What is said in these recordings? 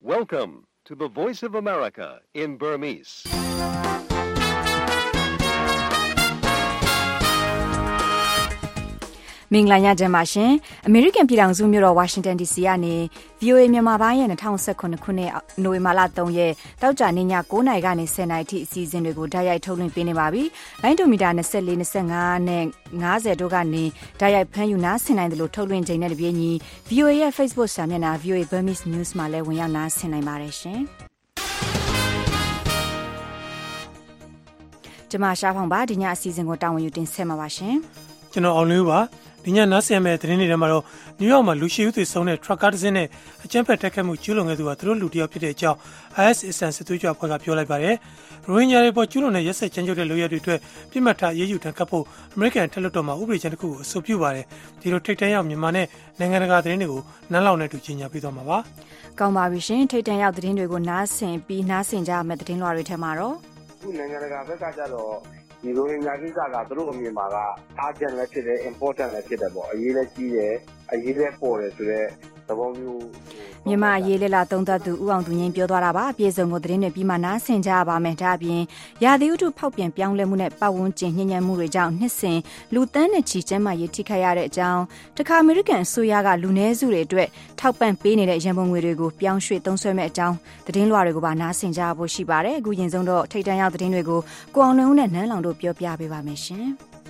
Welcome to the Voice of America in Burmese. ။မင်္ဂလာညချမ်းပါရှင်။ American ပြည်ထောင်စုမြို့တော် Washington DC ကနေ VOA မြန်မာပိုင်းရဲ့2019ခုနှစ်နိုဝင်ဘာလ3ရက်တောက်ကြနေ့ည9:00နာရီကနေ10:00နာရီထိအစီအစဉ်တွေကိုဓာတ်ရိုက်ထုတ်လွှင့်ပေးနေပါပြီ။လိုင်းဒိုမီတာ24 25နဲ့50တို့ကနေဓာတ်ရိုက်ဖမ်းယူနားဆင်နိုင်တယ်လို့ထုတ်လွှင့်ချိန်နဲ့တပြေးညီ VOA ရဲ့ Facebook စာမျက်နှာ VOA Burmese News မှာလည်းဝင်ရောက်နားဆင်နိုင်ပါတယ်ရှင်။ကျွန်မရှားဖောင်ပါဒီညအစီအစဉ်ကိုတာဝန်ယူတင်ဆက်မှာပါရှင်။ကျွန်တော်အောင်လေးပါဒီညနားဆင်မဲ့သတင်းတွေထဲမှာတော့နယူးယောက်မှာလူရှိဦးသွေးဆုံးတဲ့ထရပ်ကားတစ်စင်းနဲ့အကြမ်းဖက်တိုက်ခိုက်မှုကျူးလွန်ခဲ့သူကသူတို့လူတစ်ယောက်ဖြစ်တဲ့အကြောင်း IS အစ္စလာမ်စစ်သွေးကြွအဖွဲ့ကပြောလိုက်ပါတယ်။ရိုဟင်ဂျာတွေပေါ်ကျူးလွန်တဲ့ရက်စက်ကြမ်းကြုတ်တဲ့လုပ်ရပ်တွေအတွက်ပြစ်မှတ်ထားရေးယူထံကပ်ဖို့အမေရိကန်ထက်လွှတ်တော်မှာဥပဒေကြမ်းတစ်ခုကိုအဆိုပြုပါတယ်။ဒီလိုထိပ်တန်းရောက်မြန်မာနဲ့နိုင်ငံတကာသတင်းတွေကိုနန်းလောင်နဲ့တူကြီးညာပြသွားမှာပါ။ကောင်းပါပြီရှင်ထိပ်တန်းရောက်သတင်းတွေကိုနားဆင်ကြရမယ့်သတင်းလွှာတွေထဲမှာတော့ခုနိုင်ငံတကာဘက်ကကြတော့ဒီလိုညာကိစ္စကသူတို့အမြင်မှာက urgent လည်းဖြစ်တယ် important လည်းဖြစ်တယ်ပေါ့အရေးလည်းကြီးတယ်အရေးလည်းပေါ်တယ်ဆိုတော့သဘောမျိုးမြန်မာရေးလက်လာသုံးသပ်သူဦးအောင်သူငင်းပြောသွားတာပါအပြည့်စုံကိုသတင်းတွေပြီးမှနားဆင်ကြရပါမယ်ဒါအပြင်ရာသီဥတုဖောက်ပြန်ပြောင်းလဲမှုနဲ့ပတ်ဝန်းကျင်ညှဉ်းညမ်းမှုတွေကြောင့်နှစ်စဉ်လူသန်းနဲ့ချီကျန်းမာရေးထိခိုက်ရတဲ့အကြောင်းတခါအမေရိကန်အစိုးရကလူနည်းစုတွေအတွက်ထောက်ပံ့ပေးနေတဲ့ရန်ပုံငွေတွေကိုပြောင်းရွှေ့သုံးစွဲမဲ့အကြောင်းသတင်းလွှာတွေကိုပါနားဆင်ကြဖို့ရှိပါတယ်အခုရင်ဆုံးတော့ထိပ်တန်းရောက်သတင်းတွေကိုကိုအောင်လွင်ဦးနဲ့နန်းလောင်တို့ပြောပြပေးပါမယ်ရှင်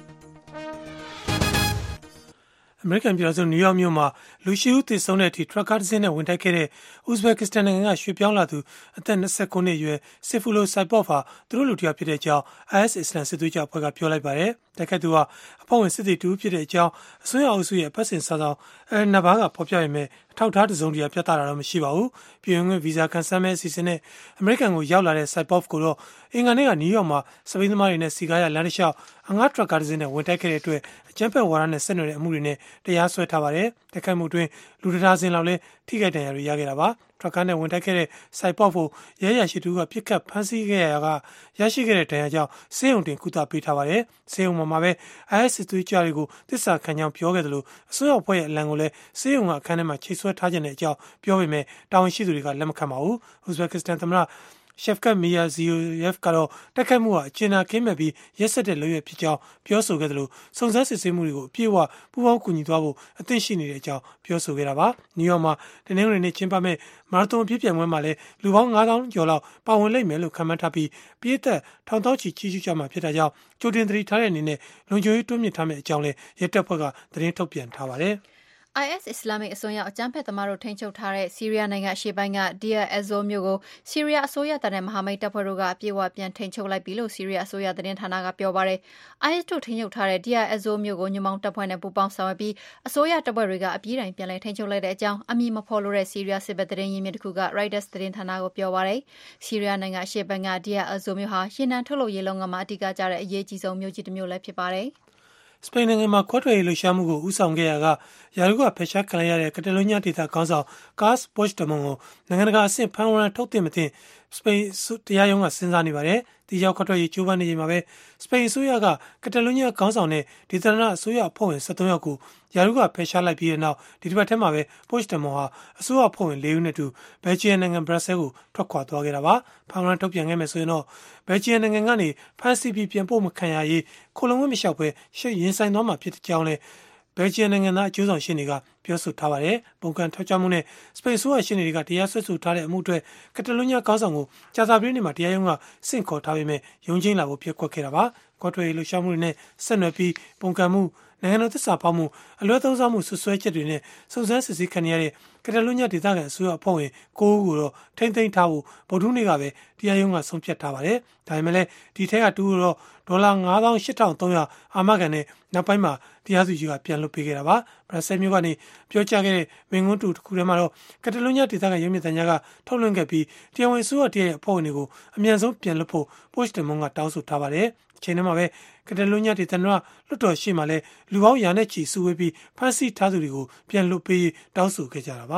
အမေရိကန်ပြည်ထောင်စုနယူးယောက်မြို့မှာလူရှိဦးသေဆုံးတဲ့အထိထရပ်ကားတစ်စင်းနဲ့ဝင်တိုက်ခဲ့တဲ့ဥဇဘက်ကစ္စတန်နိုင်ငံကရွှေ့ပြောင်းလာသူအသက်29နှစ်အရွယ်စစ်ဖူလိုဆိုင်ပေါဖ်ဟာသူတို့လူတစ်ယောက်ဖြစ်တဲ့အကြောင်း IS အစ္စလာမ်စစ်သွေးကြွအဖွဲ့ကပြောလိုက်ပါတယ်။တိုက်ခိုက်သူဟာအဖွဲ့ဝင်စစ်သည်တူဖြစ်တဲ့အကြောင်းအစိုးရအုပ်စုရဲ့ပတ်စင်စာဆောင်နဘာကဖော်ပြရမယ်ထောက်ထားတစ်စုံတရာပြသတာတော့မရှိပါဘူး။ပြည်ဝင်ခွင့်ဗီဇာကန်ဆယ်မဲ့အစီအစဉ်နဲ့အမေရိကန်ကိုရောက်လာတဲ့ဆိုင်ပေါဖ်ကိုတော့အင်္ဂါနေ့ကနယူးယောက်မှာစပိန်သမားတွေနဲ့စီကားရလမ်းတစ်လျှောက်အငှားထရပ်ကားတစ်စင်းနဲ့ဝင်တိုက်ခဲ့တဲ့အတွက်အကြမ်းဖက်ဝါဒနဲ့ဆက်နွယ်တဲ့အမှုတွေနဲ့တရားစွဲထားပါတယ်။တိုက်ခိုက်မှုအတွင်းလူတစ်ဒါဇင်လောက်လည်းထိခိုက်ဒဏ်ရာတွေရခဲ့တာပါ။ထရပ်ကားနဲ့ဝင်တိုက်ခဲ့တဲ့ဆိုင်ပေါဖ်ကိုရဲရရှိသူကပြစ်ခတ်ဖမ်းဆီးခဲ့ရကရရှိခဲ့တဲ့ဒဏ်ရာကြောင့်ဆေးရုံတင်ကုသပေးထားပါတယ်။ဆေးရုံမှာပဲ IS စစ်သွေးကြွတွေကိုသစ္စာခံကြောင်းပြောခဲ့တယ်လို့အစိုးရအဖွဲ့ရဲ့အလံကိုလည်းဆေးရုံကအခန်းထဲမှာချိတ်ဆွဲထားခြင်းတဲ့အကြောင်းပြောပေမဲ့တာဝန်ရှိသူတွေကလက်မခံပါဘူး။ဥဇဘက်ကစ္စတန်သမ္မတShavkat Mirziyoyev ကတော့တိုက်ခိုက်မှုဟာအကျဉ်းသားကင်းမဲ့ပြီးရက်စက်တဲ့လုပ်ရဖြစ်ကြောင်းပြောဆိုခဲ့တယ်လို့စုံစမ်းစစ်ဆေးမှုတွေကိုအပြည့်အဝပူးပေါင်းကူညီသွားဖို့အသင့်ရှိနေတဲ့အကြောင်းပြောဆိုခဲ့တာပါ။နယူးယောက်မှာတနင်္ဂနွေနေ့ကျင်းပမဲ့မာရသွန်အပြည့်ပြိုင်ပွဲမှာလည်းလူပေါင်း 9000 ကျော်လောက်ပါဝင်လိမ့်မယ်လို့ခန့်မှန်းထားပြီးပြည်သက်ထောင်သောချီကြီးကြမှာဖြစ်တာကြောင့်ကြိုတင်သတိထားတဲ့အနေနဲ့လုံခြုံရေးတိုးမြှင့်ထားမယ့်အကြောင်းလည်းရဲတပ်ဖွဲ့ကသတင်းထုတ်ပြန်ထားပါတယ်။ IS အစ္စလာမစ်အစွန်းရောက်အကြမ်းဖက်သမားတို့ထိန်းချုပ်ထားတဲ့ဆီးရီးယားနိုင်ငံအရှေ့ပိုင်းက Deir ez-Zor မြို့ကိုဆီးရီးယားအစိုးရတပ်နဲ့မဟာမိတ်တပ်ဖွဲ့တို့ကအပြည့်အဝပြန်ထိန်းချုပ်လိုက်ပြီလို့ဆီးရီးယားအစိုးရသတင်းဌာနကပြောပါတယ်။ IS တို့ထိန်းချုပ်ထားတဲ့ Deir ez-Zor မြို့ကိုညွန့်ပေါင်းတပ်ဖွဲ့နဲ့ပူးပေါင်းဆောင်ရွက်ပြီးအစိုးရတပ်ဖွဲ့တွေကအပြည့်တိုင်ပြန်လည်ထိန်းချုပ်လိုက်တဲ့အကြောင်းအမည်မဖော်လိုတဲ့ဆီးရီးယားစစ်ဘက်သတင်းရင်းမြစ်တစ်ခုက Reuters သတင်းဌာနကိုပြောပါတယ်။ဆီးရီးယားနိုင်ငံအရှေ့ပိုင်းက Deir ez-Zor မြို့ဟာရေနံထုတ်လုပ်ရေးလုပ်ငန်းမှာအဓိကကျတဲ့အရေးကြီးဆုံးမြို့ကြီးတစ်မြို့လည်းဖြစ်ပါတယ်။စပိန်နိုင်ငံမှာခွဲထွက်ရေးလှုပ်ရှားမှုကိုဦးဆောင်ခဲ့ရာကယာရုကဖယ်ရှားခံရတဲ့ကတလိုညဒေသခေါင်းဆောင် Carles Puigdemont ကိုနိုင်ငံတကာအဆင့်ဖမ်းဝရမ်းထုတ်တင်မတင်စပိန်တရားရုံးကစဉ်းစားနေပါတယ်။ဒီရောက်ခွဲထွက်ရေးကြိုးပမ်းနေချိန်မှာပဲစပိန်အစိုးရကကတလိုညခေါင်းဆောင်တဲ့ဒေသနာအစိုးရအဖွဲ့ဝင်73ယောက်ကိုယာရုကဖယ်ရှားလိုက်ပြီးတဲ့နောက်ဒီတစ်ပတ်ထဲမှာပဲ Puigdemont ဟာအစိုးရအဖွဲ့ဝင်4ဦးနဲ့တူဘယ်လ်ဂျီယံနိုင်ငံဘရပ်ဆဲကိုထွက်ခွာသွားခဲ့တာပါ။ဖမ်းဝရမ်းထုတ်ပြန်ခဲ့မယ်ဆိုရင်တော့ဘယ်လ်ဂျီယံနိုင်ငံကနေဖမ်းဆီးပြီးပြန်ပို့မခံရရေးခိုလုံခွင့်မလျှောက်ဘဲရင်ဆိုင်သွားမှာဖြစ်ကြောင်းလည်းဘယ်လ်ဂျီယံနိုင်ငံသားအကျိုးဆောင်ရှင်းတွေကပြောဆိုထားပါတယ်။ပုံကန်ထောက်ချမှုနဲ့စပိန်ဆိုးရရှင်းတွေကတရားစွဲဆိုထားတဲ့အမှုအတွက်ကတလိုညခေါင်းဆောင်ကိုကြာသပတေးနေ့မှာတရားရုံးကဆင့်ခေါ်ထားပေမဲ့ရုံးချင်းလာဖို့ပြက်ကွက်ခဲ့တာပါ။ကော့ထွေလှုပ်ရှားမှုတွေနဲ့ဆက်နွယ်ပြီးပုံကန်မှုနိုင်ငံတော်သစ္စာဖောက်မှုအလွဲသုံးစားမှုဆွဆွဲချက်တွေနဲ့စုံစမ်းစစ်ဆေးခံရတဲ့ကတလိုညဒေသခံအစိုးရအဖွဲ့ဝင်9ဦးကိုတော့ထိမ့်သိမ်းထားဖို့ဗုဒ္ဓနေ့ကပဲတရားရုံးကဆုံးဖြတ်ထားပါတယ်။ဒါပေမဲ့လည်းဒီထက်ကတူတော့ဒေါ်လာ98,300အာမခံနဲ့နောက်ပိုင်းမှာတရားသူကြီးကပြန်လွှတ်ပေးခဲ့တာပါ။ဘရပ်ဆဲမြို့ကနေပြောကြားခဲ့တဲ့မင်းကွန်းတူတစ်ခုထဲမှာတော့ကတလိုညဒေသခံရုံးမြစ်တန်းကထုတ်လွှင့်ခဲ့ပြီးတရားဝင်အစိုးရတရဲ့အဖွဲ့ဝင်တွေကိုအမြန်ဆုံးပြန်လွှတ်ဖို့ Puigdemont ကတောင်းဆိုထားပါတယ်။အချိန်ထဲမှာပဲကတလိုညဒေသနာလွှတ်တော်ရှိမှလည်းလူပေါင်းရာနဲ့ချီစုဝေးပြီးဖမ်းဆီးထားသူတွေကိုပြန်လွှတ်ပေးတောင်းဆိုခဲ့ကြတာပါ။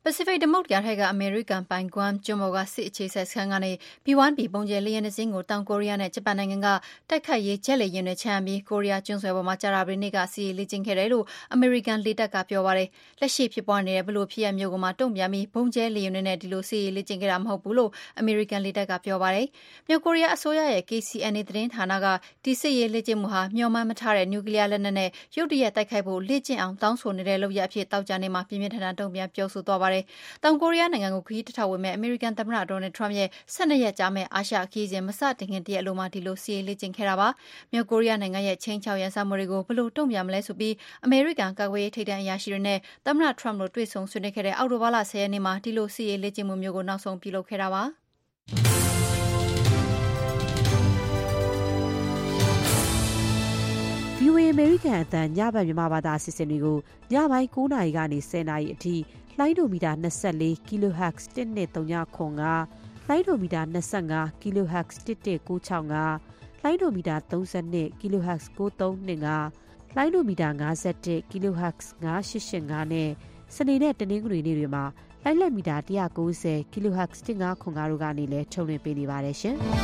Pacific သမုဒ္ဒရာထဲကအမေရိကန်ပိုင် Guam ကျွန်းပေါ်ကစစ်အခြေစိုက်စခန်းကနေ B-1B ပုံကျဲလေယာဉ်တစ်စင်းကိုတောင်ကိုရီးယားနဲ့ဂျပန်နိုင်ငံကတိုက်ခိုက်ရေးဂျက်လေယာဉ်တွေချမ်းပြီးကိုရီးယားကျွန်းဆွယ်ပေါ်မှာကြာသပတေးနေ့ကစစ်ရေးလေ့ကျင့်ခဲ့တယ်လို့အမေရိကန်လေတပ်ကပြောပါတယ်။လက်ရှိဖြစ်ပွားနေတဲ့ဘလို့ဖြစ်ရမျိုးကမှတုံ့ပြန်ပြီးပုံကျဲလေယာဉ်တွေနဲ့ဒီလိုစစ်ရေးလေ့ကျင့်ခဲ့တာမဟုတ်ဘူးလို့အမေရိကန်လေတပ်ကပြောပါတယ်။မြောက်ကိုရီးယားအစိုးရရဲ့ KCNA သတင်းဌာနကဒီစစ်ရေးလေ့ကျင့်မှုဟာမျှော်မှန်းမထားတဲ့နျူကလ িয়ার လက်နက်နဲ့ရုတ်တရက်တိုက်ခိုက်ဖို့လေ့ကျင့်အောင်တောင်းဆိုနေတဲ့လုပ်ရပ်အဖြစ်တောက်ကြနေမှာပြင်းပြင်းထန်ထန်တုံ့ပြန်ပြောဆိုသွားပါတယ်။တောင်ကိုရီးယားနိုင်ငံကိုခရီးတစ်ထောက်ဝင်မဲ့အမေရိကန်သမ္မတဒေါ်နယ်ထရမ့်ရဲ့12ရက်ကြာမဲ့အာရှခရီးစဉ်မစတင်ခင်တရက်လုံးမှာဒီလိုစီရေးလေ့ကျင့်ခဲ့တာပါ။မြောက်ကိုရီးယားနိုင်ငံရဲ့ချင်းချောက်ရန်စမှုတွေကိုဘယ်လိုတုံ့ပြန်မလဲဆိုပြီးအမေရိကန်ကာကွယ်ရေးထိပ်တန်းအရာရှိတွေနဲ့သမ္မတထရမ့်တို့တွေ့ဆုံဆွေးနွေးခဲ့တဲ့အောက်တိုဘာလ10ရက်နေ့မှာဒီလိုစီရေးလေ့ကျင့်မှုမျိုးကိုနောက်ဆုံးပြုလုပ်ခဲ့တာပါ။ VOA အမေရိကန်အသံညဘက်မြန်မာဘာသာအစီအစဉ်တွေကိုညပိုင်း9:00 နာရီကနေ10:00 နာရီအထိလိုင်းဒိုမီတာ24 kHz 1239လိုင်းဒိုမီတာ25 kHz 11965လိုင်းဒိုမီတာ32 kHz 9325လိုင်းဒိုမီတာ51 kHz 9885နဲ့စနေနဲ့တနင်္ဂနွေနေ့တွေမှာလိုင်းလက်မီတာ190 kHz 1505တို့ကနေလည်းထုတ်လွှင့်ပေးနေပါတယ်ရှင်။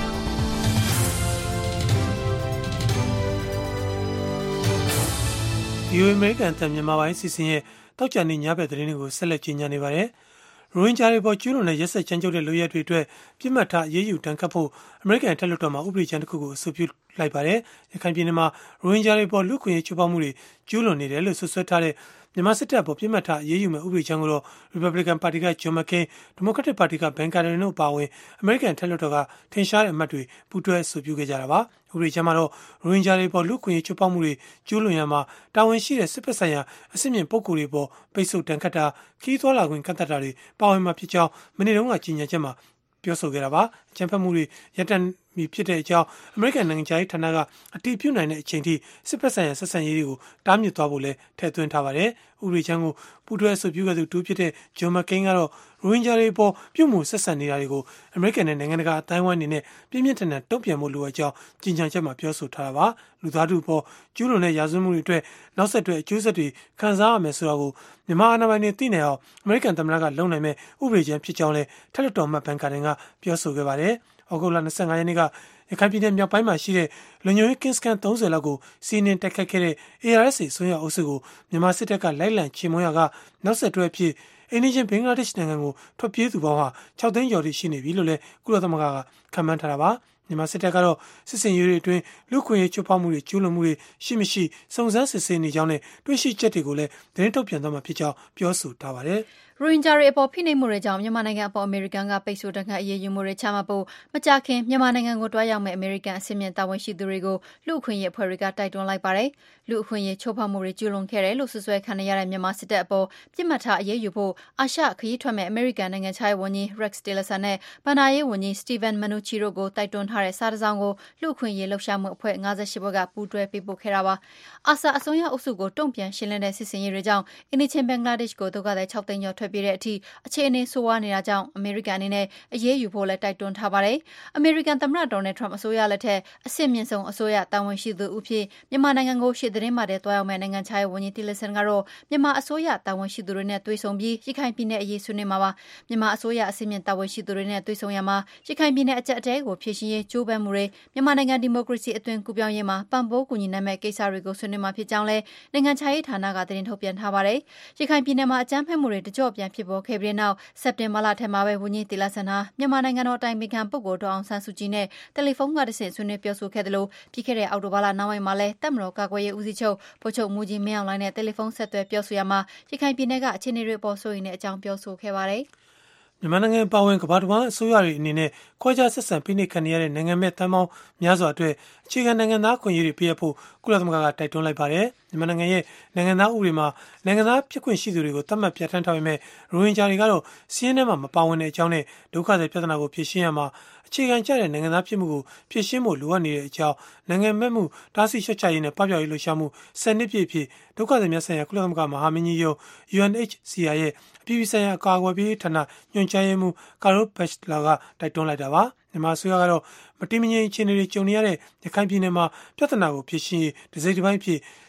VOA အမေရိကန်အသံမြန်မာပိုင်းစီစဉ်ရဲ့တောက်ကြနေညဘက်သတင်းတွေကိုဆက်လက်ကြီးညာနေပါတယ်။ရိုဟင်ဂျာတွေပေါ်ကျူးလွန်တဲ့ရက်စက်ကြမ်းကြုတ်တဲ့လုပ်ရပ်တွေအတွက်ပြစ်မှတ်ထားရေးယူတန်းခတ်ဖို့အမေရိကန်တက်လွှတ်တော်မှာဥပဒေကြမ်းတစ်ခုကိုအဆိုပြုလိုက်ပါတယ်။ရခိုင်ပြည်နယ်မှာရိုဟင်ဂျာတွေပေါ်လူ့ခွင့်ရေးချိုးဖောက်မှုတွေကျူးလွန်နေတယ်လို့ဆွဆွဲထားတဲ့မြန်မာစစ်တပ်ပေါ်ပြစ်မှတ်ထားရေးယူမဲ့ဥပဒေကြမ်းကိုတော့ Republican ပါတီက John McCain, Democratic ပါတီက Ben Cardin တို့အပါအဝင်အမေရိကန်တက်လွှတ်တော်ကထင်ရှားတဲ့အမတ်တွေပူးတွဲအဆိုပြုခဲ့ကြတာပါ။ဥပဒေကြမ်းမှာတော့ရိုဟင်ဂျာတွေပေါ်လူ့ခွင့်ရေးချိုးဖောက်မှုတွေကျူးလွန်ရမှာတာဝန်ရှိတဲ့စစ်ဖက်ဆိုင်ရာအစစ်မြင့်ပုဂ္ဂိုလ်တွေပေါ်ပိတ်ဆို့တန်ခတ်တာခီးသွွာလာခွင့်ကန့်သတ်တာတွေပါဝင်မှာဖြစ်ကြောင်းမနေ့တုန်းကကြီးညာချက်မှာပြောဆိုခဲ့တာပါအကြမ်းဖက်မှုတွေရပ်တန့်ပြီဖြစ်တဲ့အကြောင်းအမေရိကန်နိုင်ငံခြားရေးဌာနကအတည်ပြုနိုင်တဲ့အချိန်ထိစစ်ဖက်ဆိုင်ရာဆက်ဆံရေးတွေကိုတားမြစ်သွားဖို့လည်းထည့်သွင်းထားပါတယ်ဥပဒေချမ်းကိုပူးတွဲအဆိုပြုခဲ့သူတူဖြစ်တဲ့ဂျွန်မကိန်းကတော့ရိုဟင်ဂျာတွေပေါ်ပြုမှုဆက်ဆံနေတာတွေကိုအမေရိကန်နဲ့နိုင်ငံတကာအတိုင်းအဝိုင်းအနေနဲ့ပြင်းပြင်းထန်ထန်တုံ့ပြန်ဖို့လိုအပ်ကြောင်းကြီးညာချက်မှာပြောဆိုထားတာပါလူသားထုပေါ်ကျူးလွန်တဲ့ရာဇဝတ်မှုတွေအတွက်နောက်ဆက်တွဲအကျိုးဆက်တွေခံစားရမယ်ဆိုတာကိုမြန်မာအာဏာပိုင်တွေသိနိုင်အောင်အမေရိကန်သမ္မတကလုပ်နိုင်မဲ့ဥပဒေချမ်းဖြစ်ကြောင်းလည်းထက်လွှတ်တော်မှတ်ဘန်ကာဒင်ကပြောဆိုခဲ့ပါတယ်ဩဂုတ်လ25ရက်နေ့ကရခိုင်ပြည်နယ်မြောက်ပိုင်းမှာရှိတဲ့လုံခြုံရေးကင်းစခန်း30လောက်ကိုစီးနင်းတိုက်ခတ်ခဲ့တဲ့ ARSA အစွန်းရောက်အုပ်စုကိုမြန်မာစစ်တပ်ကလိုက်လံချေမှုန်းရာကနောက်ဆက်တွဲအဖြစ်အိန္ဒိယဘင်္ဂလားဒေ့ရှ်နိုင်ငံကိုထွက်ပြေးသူပေါင်းဟာ6သိန်းကျော်ရှိနေပြီလို့လည်းကုလသမဂ္ဂကခန့်မှန်းထားတာပါမြန်မာစစ်တပ်ကတော့စစ်စင်ရေးတွေအတွင်းလူခွင့်ရေးချိုးဖောက်မှုတွေကျူးလွန်မှုတွေရှိမရှိစုံစမ်းစစ်ဆေးနေကြောင်းနဲ့တွေ့ရှိချက်တွေကိုလည်းသတင်းထုတ်ပြန်သွားမှာဖြစ်ကြောင်းပြောဆိုထားပါတယ်ရိုဟင်ဂျာတွေအပေါ်ဖိနှိပ်မှုတွေကြောင့်မြန်မာနိုင်ငံအပေါ်အမေရိကန်ကပိတ်ဆို့တန်ခတ်အရေးယူမှုတွေချမှတ်ဖို့မကြာခင်မြန်မာနိုင်ငံကိုတွားရောက်မဲ့အမေရိကန်အစည်းအဝေးတာဝန်ရှိသူတွေကိုလူ့အခွင့်အရေးအဖွဲ့တွေကတိုက်တွန်းလိုက်ပါတယ်။လူ့အခွင့်အရေးချိုးဖောက်မှုတွေကျူးလွန်ခဲ့တယ်လို့ဆွဆွဲခံရတဲ့မြန်မာစစ်တပ်အပေါ်ပြစ်မှတ်ထားအရေးယူဖို့အာရှခရီးထွက်မဲ့အမေရိကန်နိုင်ငံခြားရေးဝန်ကြီး Rex Tillerson နဲ့ဘဏ္ဍာရေးဝန်ကြီး Steven Mnuchin တို့ကိုတိုက်တွန်းထားတဲ့စာတစောင်ကိုလူ့အခွင့်အရေးလှုပ်ရှားမှုအဖွဲ့58ဘက်ကပူးတွဲပေးပို့ခဲ့တာပါ။အာဆာအစွန်းရောက်အုပ်စုကိုတုံ့ပြန်ရှင်းလင်းတဲ့စစ်စင်ရေးတွေကြောင့်အိန္ဒိယဘင်္ဂလားဒေ့ရှ်ကိုဒုက္ခသည်6သိန်းကျော်ထွက်ပြေးတဲ့အထိအခြေအနေဆိုးဝါးနေတာကြောင့်အမေရိကန်အနေနဲ့အရေးယူဖို့လည်းတိုက်တွန်းထားပါတယ်။အမေရိကန်သမ္မတဒေါ်နယ်ထရမ့်အစိုးရလက်ထက်အဆင့်မြင့်ဆုံးအစိုးရတာဝန်ရှိသူအဖြစ်မြန်မာနိုင်ငံကိုရှေ့သတင်းမှာတည်းတွားရောက်မဲ့နိုင်ငံခြားရေးဝန်ကြီးတီလဆန်ကတော့မြန်မာအစိုးရတာဝန်ရှိသူတွေနဲ့တွေ့ဆုံပြီးရခိုင်ပြည်နယ်အရေးဆွေးနွေးမှာပါ။မြန်မာအစိုးရအဆင့်မြင့်တာဝန်ရှိသူတွေနဲ့တွေ့ဆုံရမှာရခိုင်ပြည်နယ်အကြက်အတဲကိုဖြေရှင်းရေးကြိုးပမ်းမှုတွေမြန်မာနိုင်ငံဒီမိုကရေစီအသွင်ကူးပြောင်းရေးမှာပံ့ပိုးကူညီနိုင်မဲ့ကိစ္စတွေကိုဆွေးနွေးမှာဖြစ်ကြောင်းလည်းနိုင်ငံခြားရေးဌာနကသတင်းထုတ်ပြန်ထားပါတယ်။ရခိုင်ပြည်နယ်မှာအကြမ်းဖက်မှုတွေတကြော့ပြန်ဖြစ်ပေါ်ခဲ့ပြီးနောက်စက်တင်ဘာလထဲမှာပဲဝန်ကြီးတီလာဆန်ဟာမြန်မာနိုင်ငံတော်အတိုင်ပင်ခံပုဂ္ဂိုလ်ဒေါ်အောင်ဆန်းစုကြည်နဲ့တယ်လီဖုန်းကတဆင့်ဆွေးနွေးပြောဆိုခဲ့တယ်လို့ပြီးခဲ့တဲ့အောက်တိုဘာလနောက်ပိုင်းမှာလည်းတပ်မတော်ကာကွယ်ရေးဦးစီးချုပ်ဗိုလ်ချုပ်မှူးကြီးမင်းအောင်လှိုင်နဲ့တယ်လီဖုန်းဆက်သွယ်ပြောဆိုရမှာရခိုင်ပြည်နယ်ကအခြေအနေတွေအပေါ်စိုးရိမ်တဲ့အကြောင်းပြောဆိုခဲ့ပါတယ်။မြန်မာနိုင်ငံပါဝင်ကမ္ဘာတစ်ဝန်းအစိုးရတွေအနေနဲ့ခွဲခြားဆက်ဆံဖိနှိပ်ခံရတဲ့နိုင်ငံမဲ့တမ်းပေါင်းများစွာအတွက်အခြေခံနိုင်ငံသားခွင့်ရေးတွေပေးအပ်ဖို့ကုလသမဂ္ဂကတိုက်တွန်းလိုက်ပါတယ်။မြန်မာနိုင်ငံရဲ့နိုင်ငံသားဥပဒေမှာနိုင်ငံသားဖြစ်ခွင့်ရှိသူတွေကိုသတ်မှတ်ပြဋ္ဌာန်းထားပေမဲ့ရိုဟင်ဂျာတွေကတော့စီးရဲထဲမှာမပါဝင်တဲ့အကြောင်းနဲ့ဒုက္ခသည်ပြဿနာကိုဖြေရှင်းရမှာအခြေခံကျတဲ့နိုင်ငံသားဖြစ်မှုကိုဖြည့်ရှင်းဖို့လိုအပ်နေတဲ့အကြောင်းနိုင်ငံမဲ့မှုတားဆီးလျှော့ချရေးနဲ့ပပျောက်ရေးလှုပ်ရှားမှု10နှစ်ပြည့်ဖြစ်ဒုက္ခသည်များဆိုင်ရာကုလသမဂ္ဂမဟာမင်းကြီးရုံး UNHCR ရဲ့အပြည်ပြည်ဆိုင်ရာအကာအကွယ်ပေးဌာနညွှန်ကြားရေးမှူးကာရိုဘက်ချလာကတိုက်တွန်းလိုက်တာပါမြန်မာအစိုးရကတော့မတည်မငြိမ်အခြေအနေတွေကြုံနေရတဲ့ရခိုင်ပြည်နယ်မှာပြဿနာကိုဖြေရှင်းရေးတစိမ့်တစ်ပိုင်းဖြစ်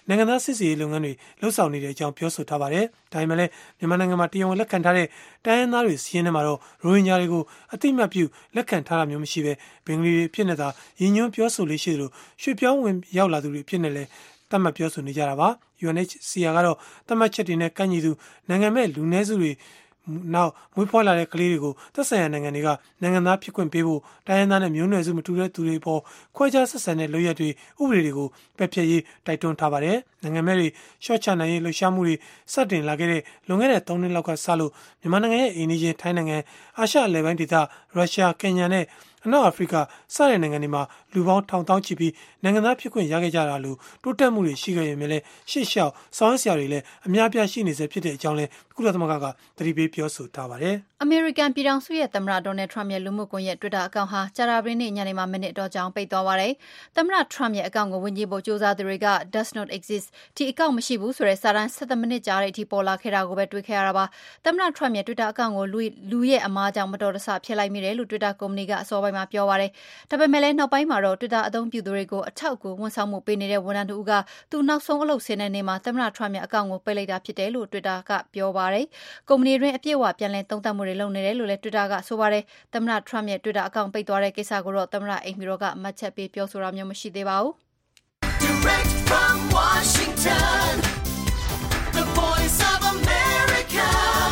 နိုင်ငံသားစစ်ဆေးရေးလုပ်ငန်းတွေလှုပ်ဆောင်နေတဲ့အကြောင်းပြောဆိုထားပါတယ်။ဒါပေမဲ့လည်းမြန်မာနိုင်ငံမှာတရားဝင်လက်ခံထားတဲ့တိုင်းရင်းသားတွေစီးရင်ထဲမှာတော့ရိုဟင်ဂျာတွေကိုအသိအမှတ်ပြုလက်ခံထားတာမျိုးမရှိဘဲဘင်္ဂလီတွေဖြစ်နေတာရည်ညွှန်းပြောဆိုလေးရှိသလိုရွှေ့ပြောင်းဝင်ရောက်လာသူတွေဖြစ်နေလဲသတ်မှတ်ပြောဆိုနေကြတာပါ။ UNHCR ကတော့သတ်မှတ်ချက်တွေနဲ့ကန့်ညီသူနိုင်ငံမဲ့လူနည်းစုတွေနောက်မွေးဖွားလာတဲ့ကလေးတွေကိုသက်ဆိုင်ရာနိုင်ငံတွေကနိုင်ငံသားဖြစ်ခွင့်ပေးဖို့တိုင်းရင်းသားနဲ့မျိုးနွယ်စုမတူတဲ့သူတွေပေါ်ခွဲခြားဆက်ဆံတဲ့လုပ်ရက်တွေဥပဒေတွေကိုပယ်ဖျက်ရေးတိုက်တွန်းထားပါတယ်။နိုင်ငံမဲ့တွေရှော့ချနိုင်ရေးလှုပ်ရှားမှုတွေစတင်လာခဲ့တဲ့လွန်ခဲ့တဲ့3နှစ်လောက်ကစလို့မြန်မာနိုင်ငံရဲ့အိမ်နီးချင်းထိုင်းနိုင်ငံအာရှအလယ်ပိုင်းဒေသရုရှားကင်ညာနဲ့အနောက်အာဖရိကစတဲ့နိုင်ငံတွေမှာလူပေါင်းထောင်တောင်းချီပြီးနိုင်ငံသားဖြစ်ခွင့်ရခဲ့ကြတာလို့တိုးတက်မှုတွေရှိခဲ့ရင်လည်းရှေ့လျှောက်ဆောင်ရွက်စရာတွေလည်းအများပြားရှိနေစေဖြစ်တဲ့အကြောင်းလည်းကုလသမဂ္ဂကသတိပေးပြောဆိုထားပါတယ်။အမေရိကန်ပြည်ထောင်စုရဲ့သမ္မတဒေါ်နယ်ထရမ့်ရဲ့လူမှုကွန်ရက် Twitter အကောင့်ဟာကြာသပတေးနေ့ညနေမှာမိနစ်တော့ကြောင်ပိတ်သွားပါတယ်။သမ္မတထရမ့်ရဲ့အကောင့်ကိုဝင်ကြည့်ဖို့ကြိုးစားသူတွေက does not exist ဒီအကောင့်မရှိဘူးဆိုတဲ့စာတမ်း17မိနစ်ကြာတဲ့အထိပေါ်လာခဲ့တာကိုပဲတွေ့ခဲ့ရတာပါ။သမ္မတထရမ့်ရဲ့ Twitter အကောင့်ကိုလူရဲ့အမားကြောင့်မတော်တဆဖြစ်လိုက်မိတယ်လို့ Twitter ကုမ္ပဏီကအစောပိုင်းမှာပြောပါတယ်။ဒါပေမဲ့လည်းနောက်ပိုင်းမှာတော့ Twitter အသုံးပြုသူတွေကိုအထောက်အကူဝန်ဆောင်မှုပေးနေတဲ့ဝန်ထမ်းတို့ကသူနောက်ဆုံးအလုပ်ဆင်းတဲ့နေ့မှာသမ္မတထရမ့်ရဲ့အကောင့်ကိုပိတ်လိုက်တာဖြစ်တယ်လို့ Twitter ကပြောပါတယ်။ကုမ္ပဏီတွင်အပြည့်အဝပြန်လည်သုံးသပ်မှုတွေလုပ်နေတယ်လို့လည်း Twitter ကဆိုပါတယ်။သမ္မတထရမ့်ရဲ့ Twitter အကောင့်ပိတ်သွားတဲ့ကိစ္စကိုတော့သမ္မတအိမ်ဖြူတော်ကမှတ်ချက်ပေးပြောဆိုတာမျိုးမရှိသေးပါဘူး။ Direct from Washington, the voice of America,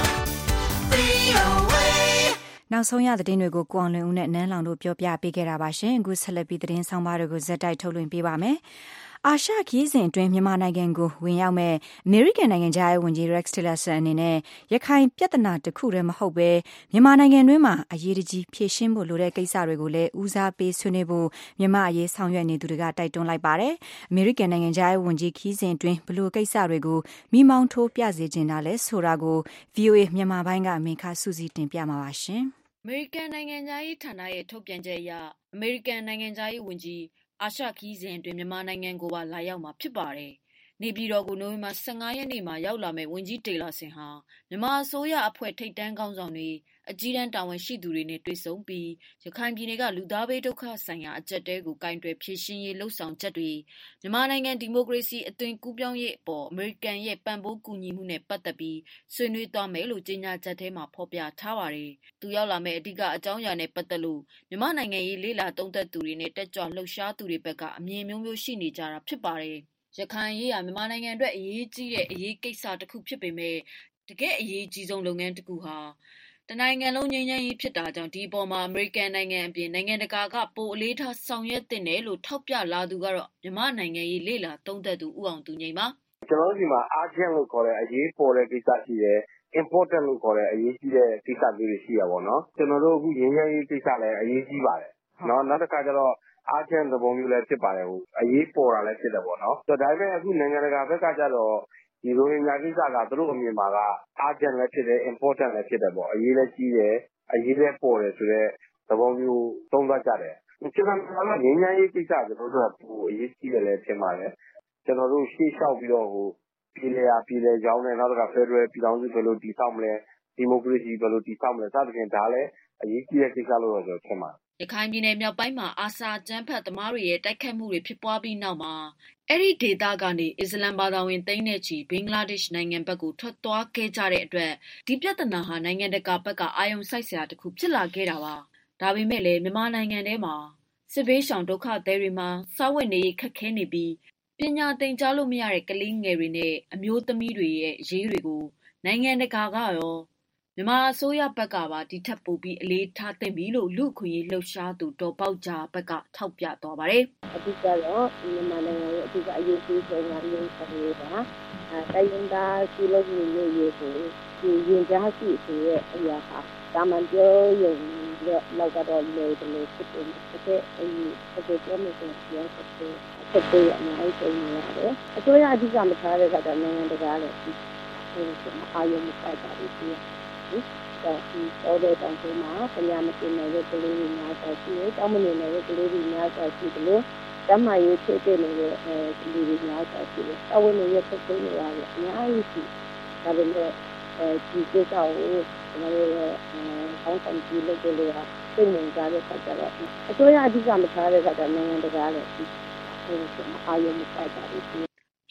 VOA နောက်ဆုံးရသတင်းတွေကိုကိုအောင်လွင်ဦးနဲ့နန်းလောင်တို့ပြောပြပေးခဲ့တာပါရှင်အခုဆက်လက်ပြီးသတင်းဆောင်ပါတွေကိုဇက်တိုက်ထုတ်လွှင့်ပေးပါမယ်အာရှခီးစဉ်အတွင်းမြန်မာနိုင်ငံကိုဝင်ရောက်မဲ့အမေရိကန်နိုင်ငံသားရဲ့ဝန်ကြီး Rex Tillerson အနေနဲ့ရခိုင်ပြဿနာတစ်ခုတည်းမဟုတ်ပဲမြန်မာနိုင်ငံတွင်းမှာအရေးတကြီးဖြေရှင်းဖို့လိုတဲ့ကိစ္စတွေကိုလည်းဦးစားပေးဆွေးနွေးဖို့မြန်မာအရေးဆောင်ရွက်နေသူတွေကတိုက်တွန်းလိုက်ပါတယ်။အမေရိကန်နိုင်ငံသားရဲ့ဝန်ကြီးခီးစဉ်အတွင်းဘလို့ကိစ္စတွေကိုမိမောင်းထိုးပြစေချင်တာလဲဆိုတာကို VOA မြန်မာပိုင်းကအမေခါစုစည်းတင်ပြမှာပါရှင်။အမေရိကန်နိုင်ငံသားရေးဌာနရဲ့ထုတ်ပြန်ချက်အရအမေရိကန်နိုင်ငံသားရေးဝန်ကြီးအာရှခီးစဉ်အတွင်းမြန်မာနိုင်ငံကိုပါလာရောက်မှာဖြစ်ပါတယ်။နေပြည်တော်ကိုနိုဝင်ဘာ15ရက်နေ့မှာရောက်လာမဲ့ဝန်ကြီးတေလာဆင်ဟာမြန်မာအစိုးရအဖွဲ့ထိပ်တန်းခေါင်းဆောင်တွေအကြီးတန်းတာဝန်ရှိသူတွေနဲ့တွေ့ဆုံပြီးရခိုင်ပြည်နယ်ကလူသားဘေးဒုက္ခဆိုင်ရာအကျပ်တဲကိုကင်တွယ်ဖြေရှင်းရေးလှုံ့ဆော်ချက်တွေမြန်မာနိုင်ငံဒီမိုကရေစီအသွင်ကူးပြောင်းရေးအပေါ်အမေရိကန်ရဲ့ပံ့ပိုးကူညီမှုနဲ့ပတ်သက်ပြီးဆွေးနွေးသွားမယ်လို့ကြေညာချက်ထဲမှာဖော်ပြထားပါတယ်။သူရောက်လာမဲ့အဓိကအကြောင်းအရာနဲ့ပတ်သက်လို့မြန်မာနိုင်ငံရေးလေ့လာသုံးသပ်သူတွေနဲ့တက်ကြွလှုပ်ရှားသူတွေဘက်ကအမြင်မျိုးမျိုးရှိနေကြတာဖြစ်ပါတယ်။ရခိုင်ရေးရာမြန်မာနိုင်ငံအတွက်အရေးကြီးတဲ့အရေးကိစ္စတစ်ခုဖြစ်ပေမဲ့တကယ်အရေးကြီးဆုံးလုပ်ငန်းတစ်ခုဟာတနိုင်ငံလုံးငြိမ်းချမ်းရေးဖြစ်တာကြောင့်ဒီအပေါ်မှာအမေရိကန်နိုင်ငံအပြင်နိုင်ငံတကာကပိုအလေးထားဆောင်ရွက်သင့်တယ်လို့ထောက်ပြလာသူကတော့မြန်မာနိုင်ငံရေးလေ့လာသုံးသပ်သူဦးအောင်သူငိမ့်ပါကျွန်တော်တို့ဒီမှာ urgent လို့ခေါ်တဲ့အရေးပေါ်တဲ့ကိစ္စရှိတယ် important လို့ခေါ်တဲ့အရေးကြီးတဲ့ကိစ္စမျိုးတွေရှိရပါတော့ကျွန်တော်တို့အခုငြိမ်းချမ်းရေးကိစ္စလည်းအရေးကြီးပါတယ်နော်နောက်တစ်ခါကျတော့urgent သဘောမျိုးလည်းဖြစ်ပါတယ်အရေးပေါ်တာလည်းဖြစ်တယ်ပေါ့နော်ဆိုတော့ဒါပေမဲ့အခုနိုင်ငံတကာဘက်ကကျတော့ဒီရိုဟင်ဂျာကိစ္စကသူတို့အမြင်မှာက urgent လည်းဖြစ်တယ် important လည်းဖြစ်တယ်ပေါ့အရေးလည်းကြီးတယ်အရေးလည်းပေါ်တယ်ဆိုတော့သဘောမျိုးသုံးသပ်ကြတယ်ကျွန်တော်ကငြိမ်းချမ်းရေးကိစ္စကျွန်တော်တို့ကပိုအရေးကြီးတယ်လည်းထင်ပါတယ်ကျွန်တော်တို့ရှေ့လျှောက်ပြီးတော့ပြည်လေကြောင်းနဲ့နောက်တစ်ခါ Federal ပြည်ထောင်စုဘယ်လိုတည်ဆောက်မလဲဒီမိုကရေစီဘယ်လိုတည်ဆောက်မလဲစသဖြင့်ဒါလည်းအရေးကြီးတဲ့ကိစ္စလို့တော့ကျွန်တော်ထင်ပါတယ်ရခိုင်ပြည်နယ်မြောက်ပိုင်းမှာအာဆာကျန်းဖတ်သမားတွေရဲ့တိုက်ခတ်မှုတွေဖြစ်ပွားပြီးနောက်မှာအဲ့ဒီဒေသကနေအစ္စလမ်ဘာသာဝင်သိန်းနဲ့ချီဘင်္ဂလားဒေ့ရှ်နိုင်ငံဘက်ကိုထွက်သွားခဲ့ကြတဲ့အတွက်ဒီပြဿနာဟာနိုင်ငံတကာဘက်ကအာရုံစိုက်စရာတစ်ခုဖြစ်လာခဲ့တာပါဒါပေမဲ့လည်းမြန်မာနိုင်ငံထဲမှာစစ်ဘေးရှောင်ဒုက္ခသည်တွေမှာစားဝတ်နေရေးခက်ခဲနေပြီးပညာသင်ကြားလို့မရတဲ့ကလေးငယ်တွေနဲ့အမျိုးသမီးတွေရဲ့အရေးတွေကိုနိုင်ငံတကာကရောမြန်မာအစိုးရဘက်ကပါဒီထက်ပိုပြီးအလေးထားသင့်ပြီလို့လူ့အခွင့်အရေးလှုပ်ရှားသူဒေါ်ပေါက်ကြားဘက်ကထောက်ပြသွားပါတယ်။အဓိကတော့မြန်မာနိုင်ငံရဲ့အဓိကအရေးကြီးဆုံးကမျိုးစံရေးပါ။တိုင်းရင်းသားစီးလုံးမျိုးရေးကိုဒီရင်ကြားရှိဆိုရဲ့အရာဟာတာမန်ပြောရင်လောက်ကတော့လေတယ်လို့ဖြစ်တယ်။အဲ့ဒီပြောမယ်ဆိုရင်ဆက်ပြီးအများကြီးနေရတယ်။အစိုးရအဓိကမထားတဲ့ကတော့နိုင်ငံတကာလည်းဒီအာရုံမစိုက်ပါဘူး။တော့ဒီတော်တဲ့တောင်ပေါ်မှာပညာမသင်နိုင်တဲ့ကလေးတွေများစွာရှိတယ်။တောင်းမနေနိုင်တဲ့ကလေးတွေများစွာရှိတယ်လို့ဓမ္မရေးဖြစ်တဲ့နေတဲ့လူတွေများစွာရှိတယ်။အဝိနည်းရဲ့ဖြစ်နေရတယ်အများကြီးရှိ။ဒါပေမဲ့ဒီကိစ္စကိုကျွန်တော်တို့အောင်းဆောင်ကြည့်လို့လေဟာသိနေကြတဲ့ခါကျတော့အစိုးရအဓိကမထားတဲ့ခါကျနိုင်ငံတကာလည်းဒီအာရုံမစိုက်ပါဘူးရ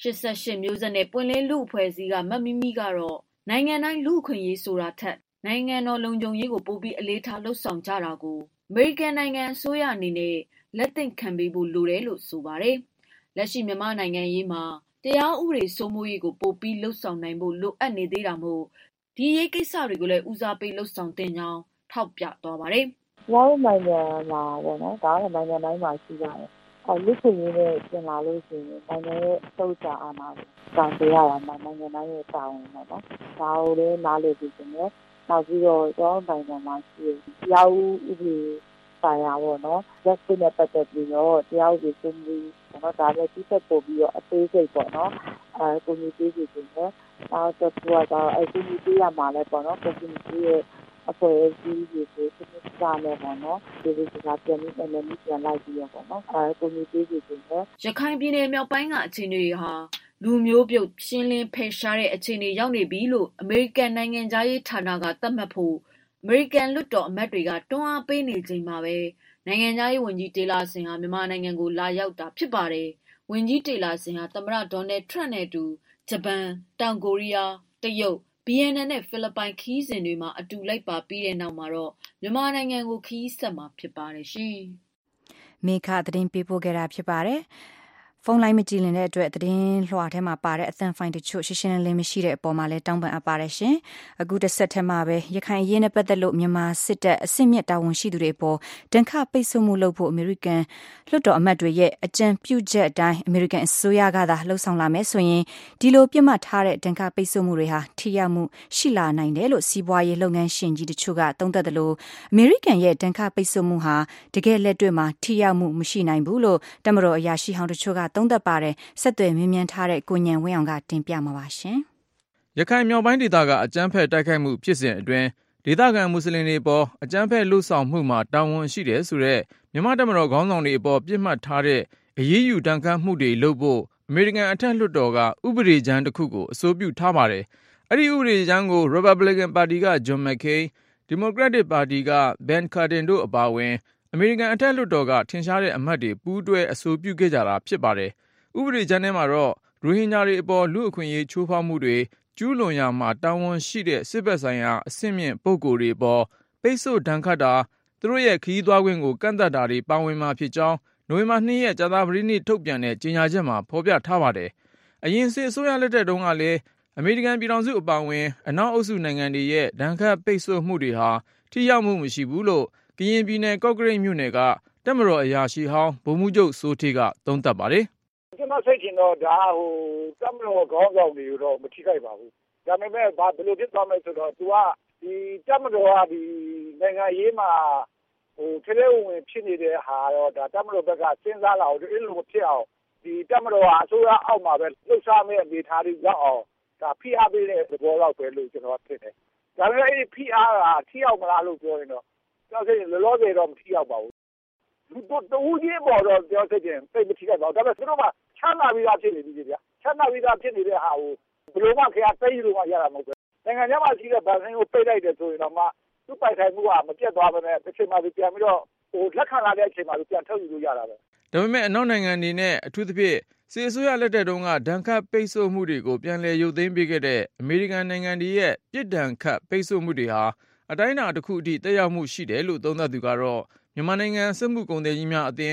88မျိုးဆက်နဲ့ပွင့်လင်းလူအဖွဲ့အစည်းကမတ်မီမီကတော့နိုင်ငံတိုင်းလူခွင့်ရေးဆိုတာထက်နိုင်ငံတော်လုံခြုံရေးကိုပိုပြီးအလေးထားလှုပ်ဆောင်ကြတာကိုအမေရိကန်နိုင်ငံအစိုးရအနေနဲ့လက်သင့်ခံပေးဖို့လိုတယ်လို့ဆိုပါတယ်။လက်ရှိမြန်မာနိုင်ငံရေးမှာတရားဥပဒေစိုးမိုးရေးကိုပိုပြီးလှုပ်ဆောင်နိုင်ဖို့လိုအပ်နေသေးတာမို့ဒီရေးကိစ္စတွေကိုလည်းဦးစားပေးလှုပ်ဆောင်သင့်ကြောင်းထောက်ပြသွားပါတယ်။ကျွန်တော်နိုင်ငံမှာပေါ့နော်ဒါကနိုင်ငံတိုင်းမှာရှိပါတယ်။လူခွင့်ရေးနဲ့ပြင်လာလို့ရှိရင်နိုင်ငံရဲ့အစိုးရအာဏာကိုကာကွယ်ရတာနိုင်ငံတိုင်းရဲ့တာဝန်ပေါ့နော်။ဒါကိုလည်းနားလည်ပြီးခြင်းနဲ့နောက်ပြီးတော့ကျွန်တော်နိုင်ငံမှာရှိတဲ့တရားဥပဒေဆိုင်ရာပေါ့နော်။ justice နဲ့ပတ်သက်ပြီးတော့တရားဥပဒေစိုးမိုးရေးပေါ့နော်ဒါလည်းတစ်ချက်ပို့ပြီးတော့အသေးစိတ်ပေါ့နော်။ကိုကြီးသေးသေးချင်းနဲ့နောက်တော့သူကတော့ကိုကြီးသေးရမှာလဲပေါ့နော်ကိုကြီးသေးရဲ့အဖွဲ့အစည်းတွေကိုစနစ်ကျနဲ့ပေါ့နော်ဒီလိုစကားပြန်ပြီးပြန်လိုက်ပြီးတော့ပေါ့နော်ကိုကြီးသေးသေးချင်းနဲ့ရခိုင်ပြည်နယ်မြောက်ပိုင်းကအခြေအနေတွေဟာလူမျိုးပြုတ်ရှင်းလင်းဖယ်ရှားတဲ့အခြေအနေရောက်နေပြီလို့အမေရိကန်နိုင်ငံသားရေးဌာနကသတ်မှတ်ဖို့အမေရိကန်လွှတ်တော်အမတ်တွေကတွန်းအားပေးနေချိန်မှာပဲနိုင်ငံသားရေးဝန်ကြီးတေလာဆင်ဟာမြန်မာနိုင်ငံကိုလာရောက်တာဖြစ်ပါတယ်။ဝန်ကြီးတေလာဆင်ဟာသမ္မတဒေါ်နယ်ထရန့်နဲ့အတူဂျပန်၊တောင်ကိုရီးယား၊တရုတ်၊ဗီယက်နမ်နဲ့ဖိလစ်ပိုင်ခရီးစဉ်တွေမှာအတူလိုက်ပါပြီးတဲ့နောက်မှာတော့မြန်မာနိုင်ငံကိုခရီးဆက်မှာဖြစ်ပါတယ်ရှင်။မေခသတင်းပေးပို့ခဲ့တာဖြစ်ပါတယ်။ဖုန်းလိုင်းမကြည့်လင်တဲ့အတွက်သတင်းလွှာထဲမှာပါတဲ့အသံဖိုင်တချို့ရှင်းရှင်းလင်းလင်းမရှိတဲ့အပေါ်မှာလည်းတောင်းပန်အပ်ပါတယ်ရှင်။အခုတစ်ဆက်ထဲမှာပဲရခိုင်အရေးနဲ့ပတ်သက်လို့မြန်မာစစ်တပ်အစစ်မြစ်တာဝန်ရှိသူတွေပေါ်ဒဏ်ခတ်ပိတ်ဆို့မှုလုပ်ဖို့အမေရိကန်လွှတ်တော်အမတ်တွေရဲ့အကြံပြုချက်အတိုင်းအမေရိကန်အစိုးရကသာလှုံ့ဆော်လာမယ်ဆိုရင်ဒီလိုပြစ်မှတ်ထားတဲ့ဒဏ်ခတ်ပိတ်ဆို့မှုတွေဟာထိရောက်မှုရှိလာနိုင်တယ်လို့စီးပွားရေးလုပ်ငန်းရှင်ကြီးတချို့ကသုံးသပ်တယ်လို့အမေရိကန်ရဲ့ဒဏ်ခတ်ပိတ်ဆို့မှုဟာတကယ်လက်တွေ့မှာထိရောက်မှုမရှိနိုင်ဘူးလို့တမတော်အရာရှိဟောင်းတချို့ကသုံးသပ်ပါတယ်ဆက်သွယ်မြင်းမြန်းထားတဲ့ကိုညံဝင်းအောင်ကတင်ပြမှာပါရှင်။ရခိုင်မြောက်ပိုင်းဒေသကအကြမ်းဖက်တိုက်ခိုက်မှုဖြစ်စဉ်အတွင်းဒေသခံမွတ်စလင်တွေပေါ်အကြမ်းဖက်လှုပ်ဆောင်မှုမှာတာဝန်ရှိတယ်ဆိုတဲ့မြန်မာတပ်မတော်ခေါင်းဆောင်တွေအပေါ်ပြစ်မှတ်ထားတဲ့အရေးယူဒဏ်ခတ်မှုတွေလုပ်ဖို့အမေရိကန်အထက်လွှတ်တော်ကဥပဒေကြမ်းတစ်ခုကိုအဆိုပြုထားပါတယ်။အဲ့ဒီဥပဒေကြမ်းကို Republican ပါတီက John McCain, Democratic ပါတီက Ben Cardin တို့အပါအဝင်အမေရိကန်အထက်လွှတ်တော်ကထင်ရှားတဲ့အမတ်တွေပူးတွဲအဆိုပြုခဲ့ကြတာဖြစ်ပါတယ်။ဥပဒေကြမ်းထဲမှာတော့ရိုဟင်ဂျာတွေအပေါ်လူ့အခွင့်အရေးချိုးဖောက်မှုတွေကျူးလွန်ရာမှာတာဝန်ရှိတဲ့စစ်ဘက်ဆိုင်ရာအဆင့်မြင့်ပုဂ္ဂိုလ်တွေအပေါ်ပိတ်ဆို့ဒဏ်ခတ်တာသူတို့ရဲ့ခရီးသွားခွင့်ကိုကန့်သတ်တာတွေပါဝင်မှာဖြစ်ကြောင်းနိုဝင်ဘာ 2 ရက်ကြာသပတေးနေ့ထုတ်ပြန်တဲ့ကြေညာချက်မှာဖော်ပြထားပါတယ်။အရင်စစ်အစိုးရလက်ထက်တုန်းကလည်းအမေရိကန်ပြည်ထောင်စုအပါအဝင်အနောက်အုပ်စုနိုင်ငံတွေရဲ့ဒဏ်ခတ်ပိတ်ဆို့မှုတွေဟာထိရောက်မှုမရှိဘူးလို့ကရင်ပြည်နယ်ကော့ကရိတ်မြို့နယ်ကတပ်မတော်အရာရှိဟောင်းဗိုလ်မှူးချုပ်စိုးထေးကသုံးသပ်ပါတယ်။ကျွန်တော်စိတ်ချင်တော့ဒါတပ်မတော်ခေါင်းဆောင်တွေကိုတော့မထိခိုက်ပါဘူး။ဒါပေမဲ့ဘယ်လိုဖြစ်သွားမလဲဆိုတော့သူကဒီတပ်မတော်ကဒီနိုင်ငံရေးမှာထဲထဲဝင်ဖြစ်နေတဲ့ဟာတော့ဒါတပ်မတော်ဘက်ကစဉ်းစားလာအောင်ဒီလိုမဖြစ်အောင်ဒီတပ်မတော်ကအစိုးရအောက်မှာပဲလှုပ်ရှားမဲ့အနေထားတွေရောက်အောင်ဒါဖိအားပေးတဲ့သဘောလောက်ပဲလို့ကျွန်တော်ထင်တယ်။ဒါပေမဲ့အဲ့ဒီဖိအားကထိရောက်မလားလို့ပြောရင်တော့ကျွန်တော်စိတ်လောလောဆယ်တော့မထိရောက်ပါဘူး။လူတို့တူကြီးပေါ်တော့ကျွန်တော်စိတ်ရင်သိမထိခိုက်ပါဘူး။ဒါပေမဲ့သူတို့ကချမ်းသာပြီးသားဖြစ်နေပြီဗျာ။ချမ်းသာပြီးသားဖြစ်နေတဲ့ဟာကိုဘယ်လိုမှခရသိလို့မှရတာမဟုတ်ဘူး။နိုင်ငံခြားမှာရှိတဲ့ဗန်စင်းကိုပိတ်လိုက်တယ်ဆိုရင်တော့မှသူ့ပိုင်ဆိုင်မှုကမပြတ်သွားဘဲနဲ့တစ်ချိန်မှပြန်ပြီးတော့လက်ခံလာတဲ့အချိန်မှပြန်ထုတ်ယူလို့ရတာပဲ။ဒါပေမဲ့အနောက်နိုင်ငံတွေနဲ့အထူးသဖြင့်စစ်အစိုးရလက်ထက်တုန်းကဒဏ်ခတ်ပိတ်ဆို့မှုတွေကိုပြန်လည်ရုပ်သိမ်းပေးခဲ့တဲ့အမေရိကန်နိုင်ငံတွေရဲ့ပြစ်ဒဏ်ခတ်ပိတ်ဆို့မှုတွေဟာအတိုင်းအတာတစ်ခုအထိသက်ရောက်မှုရှိတယ်လို့သုံးသပ်သူကတော့မြန်မာနိုင်ငံစစ်မှုကုန်သည်ကြီးများအသင်း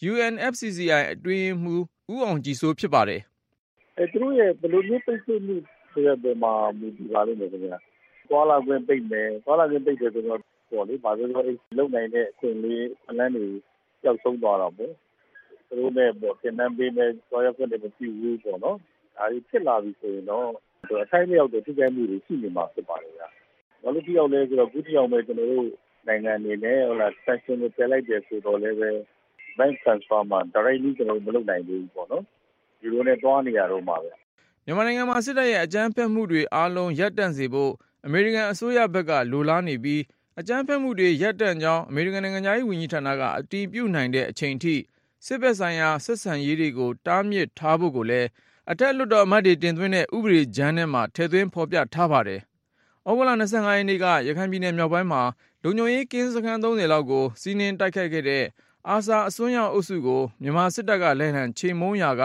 UNFCCI အတွင်းမှူးဦးအောင်ကြည်စိုးဖြစ်ပါတယ်။သူတို့ရဲ့ဘယ်လိုမျိုးပိတ်ဆို့မှုဆိုတဲ့ပုံမှာမူတည်ပါလိမ့်မယ်ခင်ဗျာ။သွားလာခွင့်ပိတ်မယ်။သွားလာခွင့်ပိတ်တယ်ဆိုတော့ပေါ့လေဘာလို့လဲလုံနိုင်တဲ့အခွင့်အရေးအလန်းတွေပျောက်ဆုံးသွားတော့ပေါ့။သူတို့နဲ့ပေါ့သင်တန်းပေးမယ်သွားရခွင့်တွေမပြုဘူးပေါ့နော်။ဒါကြီးဖြစ်လာပြီဆိုရင်တော့အထိုက်လျောက်တဲ့ထိခိုက်မှုတွေရှိနေမှာဖြစ်ပါတယ်ဗျာ။ဘာလို့ထိရောက်လဲဆိုတော့ခုထိရောက်မယ်ကျွန်တော်တို့နိုင်ငံအနေနဲ့ဟုတ်လား sanction ကိုပြန်လိုက်တယ်ဆိုတော့လည်းပဲ bank transfer မှာ directly ကျွန်တော်တို့မလုပ်နိုင်ဘူးပေါ့နော်။ဒီလိုနဲ့တွားနေရတော့မှာပဲ။မြန်မာနိုင်ငံမှာစစ်တပ်ရဲ့အကြမ်းဖက်မှုတွေအားလုံးရပ်တန့်စေဖို့အမေရိကန်အစိုးရဘက်ကလိုလားနေပြီးအကြမ်းဖက်မှုတွေရပ်တန့်ကြောင်းအမေရိကန်နိုင်ငံသားရေးဝန်ကြီးဌာနကအတည်ပြုနိုင်တဲ့အချိန်ထိစစ်ဘက်ဆိုင်ရာဆက်ဆံရေးတွေကိုတားမြစ်ထားဖို့ကိုလည်းအထက်လွှတ်တော်အမတ်တွေတင်သွင်းတဲ့ဥပဒေကြမ်းထဲမှာထည့်သွင်းဖော်ပြထားပါတယ်။ဩဂုတ်လ 25 ရက်နေ့ကရခိုင်ပြည်နယ်မြောက်ပိုင်းမှာလုံခြုံရေးကင်းစခန်း 30 လောက်ကိုစီးနင်းတိုက်ခိုက်ခဲ့တဲ့အာဆာအစွန်းရောက်အုပ်စုကိုမြန်မာစစ်တပ်ကလက်နက်ချေမှုန်းရာက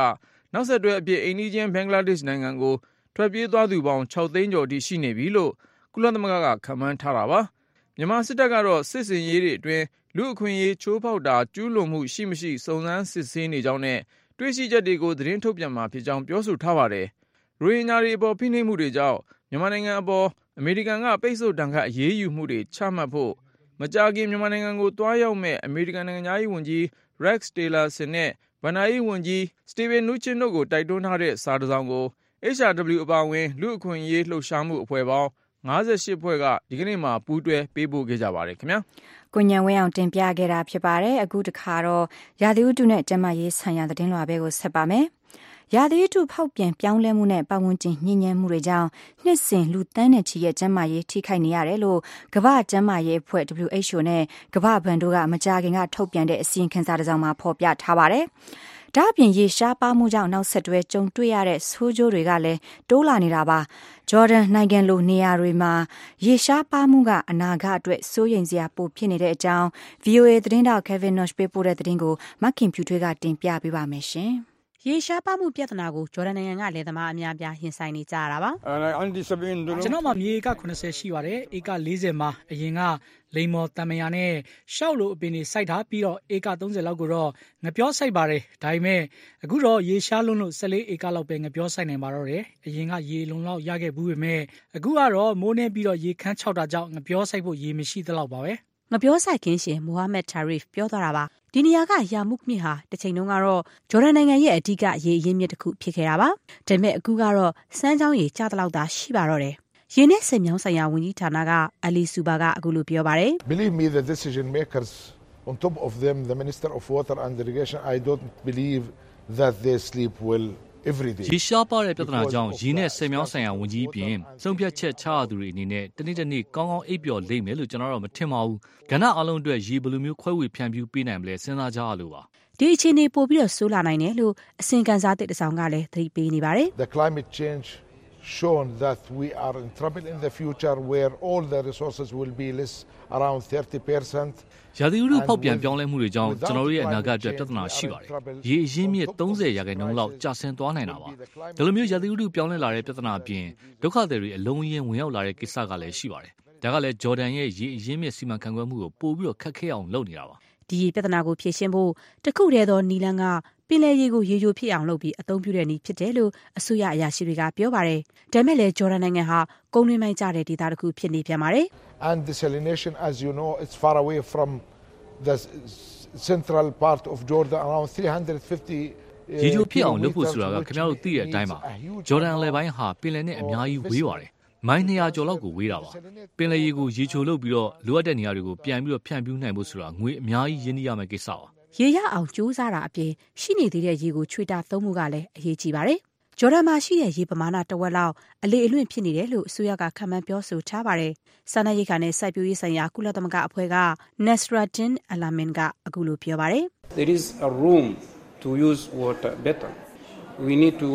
နောက်ဆက်တွဲအဖြစ်အိန္ဒိယဘင်္ဂလားဒေ့ရှ်နိုင်ငံကိုထွက်ပြေးသွားသူပေါင်း6သိန်းကျော်အထိရှိနေပြီလို့ကုလသမဂ္ဂကခန့်မှန်းထားတာပါမြန်မာစစ်တပ်ကတော့စစ်စင်ရေးတွေအတွင်းလူအခွင့်အရေးချိုးဖောက်တာကျူးလွန်မှုရှိမရှိစုံစမ်းစစ်ဆေးနေကြောင်းနဲ့တွေ့ရှိချက်တွေကိုသတင်းထုတ်ပြန်မှာဖြစ်ကြောင်းပြောဆိုထားပါတယ်ရိုဟင်ဂျာတွေအပေါ်ဖိနှိပ်မှုတွေကြောင့်မြန်မာနိုင်ငံအပေါ်အမေရိကန်ကပိတ်ဆို့ဒဏ်ခတ်အရေးယူမှုတွေချမှတ်ဖို့မကြာခင်မြန်မာနိုင်ငံကိုတွားရောက်မဲ့အမေရိကန်နိုင်ငံသားရေးဝန်ကြီး Rex Tillerson နဲ့ဗဏ္ဍာရေးဝန်ကြီး Steven Mnuchin တို့ကိုတိုက်တွန်းထားတဲ့စာတစ်စောင်ကို HRW အပါအဝင်လူအခွင့်အရေးလှုပ်ရှားမှုအဖွဲ့ပေါင်း58ဖွဲ့ကဒီကနေ့မှပူးတွဲပေးပို့ခဲ့ကြပါတယ်ခင်ဗျာကိုညံဝင်းအောင်တင်ပြခဲ့တာဖြစ်ပါတယ်အခုတခါတော့ရာသီဥတုနဲ့ကျန်းမာရေးဆိုင်ရာသတင်းလွှာပဲကိုဆက်ပါမယ်ရာသီဥတုဖောက်ပြန်ပြောင်းလဲမှုနဲ့ပတ်ဝန်းကျင်ညှဉ်းညမ်းမှုတွေကြောင့်နှစ်စဉ်လူသန်းနဲ့ချီရဲ့ကျန်းမာရေးထိခိုက်နေရတယ်လို့ကမ္ဘာ့ကျန်းမာရေးအဖွဲ့ WHO နဲ့ကမ္ဘာ့ဘဏ်တို့ကမကြာခင်ကထုတ်ပြန်တဲ့အစီရင်ခံစာတစ်စောင်မှာဖော်ပြထားပါတယ်။ဒါ့အပြင်ရေရှားပါမှုကြောင့်နောက်ဆက်တွဲကြုံတွေ့ရတဲ့ဆိုးကျိုးတွေကလည်းတိုးလာနေတာပါ။ဂျော်ဒန်နိုင်ငံလိုနေရာတွေမှာရေရှားပါမှုကအနာဂတ်အတွက်စိုးရိမ်စရာပိုဖြစ်နေတဲ့အကြောင်း VOA သတင်းတောက် Kevin Nosh ပေးပို့တဲ့သတင်းကိုမခင်ဖြူထွေးကတင်ပြပေးပါမယ်ရှင်။ရေရှားပါမှုပြဿနာကိုဂျော်ဒန်နိုင်ငံကလယ်သမားအများပြားရင်ဆိုင်နေကြရတာပါကျွန်တော်မှမြေဧက80ရှိပါတယ်ဧက40မှာအရင်ကလိမ္မော်တံမယာနဲ့ရှောက်လိုအပင်တွေစိုက်ထားပြီးတော့ဧက30လောက်ကိုတော့ငပြောစိုက်ပါတယ်ဒါပေမဲ့အခုတော့ရေရှားလွန်းလို့14ဧကလောက်ပဲငပြောစိုက်နိုင်ပါတော့တယ်အရင်ကရေလုံလောက်ရခဲ့ဘူးပေမဲ့အခုကတော့မိုးနေပြီးတော့ရေခမ်းချောက်တာကြောင့်ငပြောစိုက်ဖို့ရေမရှိသလောက်ပါပဲငပြောစိုက်ခင်းရှင်မိုဟာမက်တာရစ်ပြောသွားတာပါဒီနေရာကယာမုခ်မြစ်ဟာတစ်ချိန်တုန်းကတော့ဂျော်ဒန်နိုင်ငံရဲ့အဓိကရေအရင်းမြစ်တစ်ခုဖြစ်ခဲ့တာပါဒါပေမဲ့အခုကတော့စမ်းချောင်းရေကျသလောက်သာရှိပါတော့တယ်ရေနဲ့ဆည်မြောင်းဆိုင်ရာဝန်ကြီးဌာနကအလီဆူဘာကအခုလိုပြောပါတယ် Believe me the decision makers on top of them the Minister of Water and Irrigation I don't believe that they sleep well every day ရေရှားပါတဲ့ပြဿနာကြောင့်ရေနဲ့ဆည်မြောင်းဆိုင်ရာဝန်ကြီးပြင်ဆုံးဖြတ်ချက်ချရသူတွေအနေနဲ့တနေ့ကောင်းကောင်းအိပ်ပျော်လိမ့်မယ်လို့ကျွန်တော်တော့မထင်ပါဘူးကဏ္ဍအလုံးအတွက်ရေဘယ်လိုမျိုးခွဲဝေဖြန့်ဖြူးပေးနိုင်မလဲစဉ်းစားကြရလို့ပါဒီအခြေအနေပို့ပြီးတော့ဆိုးလာနိုင်တယ်လို့အစီရင်ခံစာတစ်စောင်ကလည်းသတိပေးနေပါတယ် The climate change shown that we are in trouble in the future where all the resources will be less around 30% ရာသီဥတုဖောက်ပြန်ပြောင်းလဲမှုတွေကြောင့်ကျွန်တော်တို့ရဲ့အနာဂတ်အတွက်ပြဿနာရှိပါတယ်။ရေအရင်းမြစ်30%လောက်ကျဆင်းသွားနိုင်တာပါ။ဒီလိုမျိုးရာသီဥတုပြောင်းလဲလာတဲ့ပြဿနာအပြင်ဒုက္ခသည်တွေအလုံးအရင်းဝင်ရောက်လာတဲ့ကိစ္စကလည်းရှိပါတယ်။ဒါကလည်းဂျော်ဒန်ရဲ့ရေအရင်းမြစ်စီမံခန့်ခွဲမှုကိုပို့ပြီးတော့ခက်ခဲအောင်လုပ်နေတာပါ။ဒီပြဿနာကိုဖြေရှင်းဖို့တခုတည်းသောနီလန်းကပင်လယ်ရေကိုရေချိုဖြစ်အောင်လုပ်ပြီးအသုံးပြုတဲ့နည်းဖြစ်တယ်လို့အစိုးရအရာရှိတွေကပြောပါတယ်။ဒါမဲ့လည်းဂျော်ဒန်နိုင်ငံဟာကုန်းတွင်းပိုင်းကျတဲ့ဒေသတစ်ခုဖြစ်နေပြန်ပါတယ်။ And desalination as you know it's far away from the central part of Jordan around 350 ရေချိုဖြစ်အောင်လုပ်ဖို့ဆိုတာကခင်ဗျားတို့သိတဲ့အတိုင်းပါဂျော်ဒန်အလယ်ပိုင်းဟာပင်လယ်နဲ့အများကြီးဝေးပါတယ်မိုင်း200ကျော်လောက်ကိုဝေးတာပါပင်လယ်ရေကိုရေချိုလုပ်ပြီးတော့လိုအပ်တဲ့နေရာတွေကိုပြန်ပြီးတော့ဖြန့်ဖြူးနိုင်ဖို့ဆိုတာငွေအများကြီးရင်းနှီးရမယ့်ကိစ္စပါရေရအောင်ကြိုးစားတာအပြင်ရှိနေသေးတဲ့ရေကိုချွေတာသုံးမှုကလည်းအရေးကြီးပါတယ်ဂျော်ဒန်မှာရှိတဲ့ရေပမာဏတဝက်လောက်အလေအလွင့်ဖြစ်နေတယ်လို့အစိုးရကခန့်မှန်းပြောဆိုထားပါတယ်။စာနာရိက္ခာနဲ့စိုက်ပျိုးရေးဆိုင်ရာကုလသမဂ္ဂအဖွဲ့က Nasraddin Alamin ကအခုလိုပြောပါတယ်။ There is a room to use water better. We need to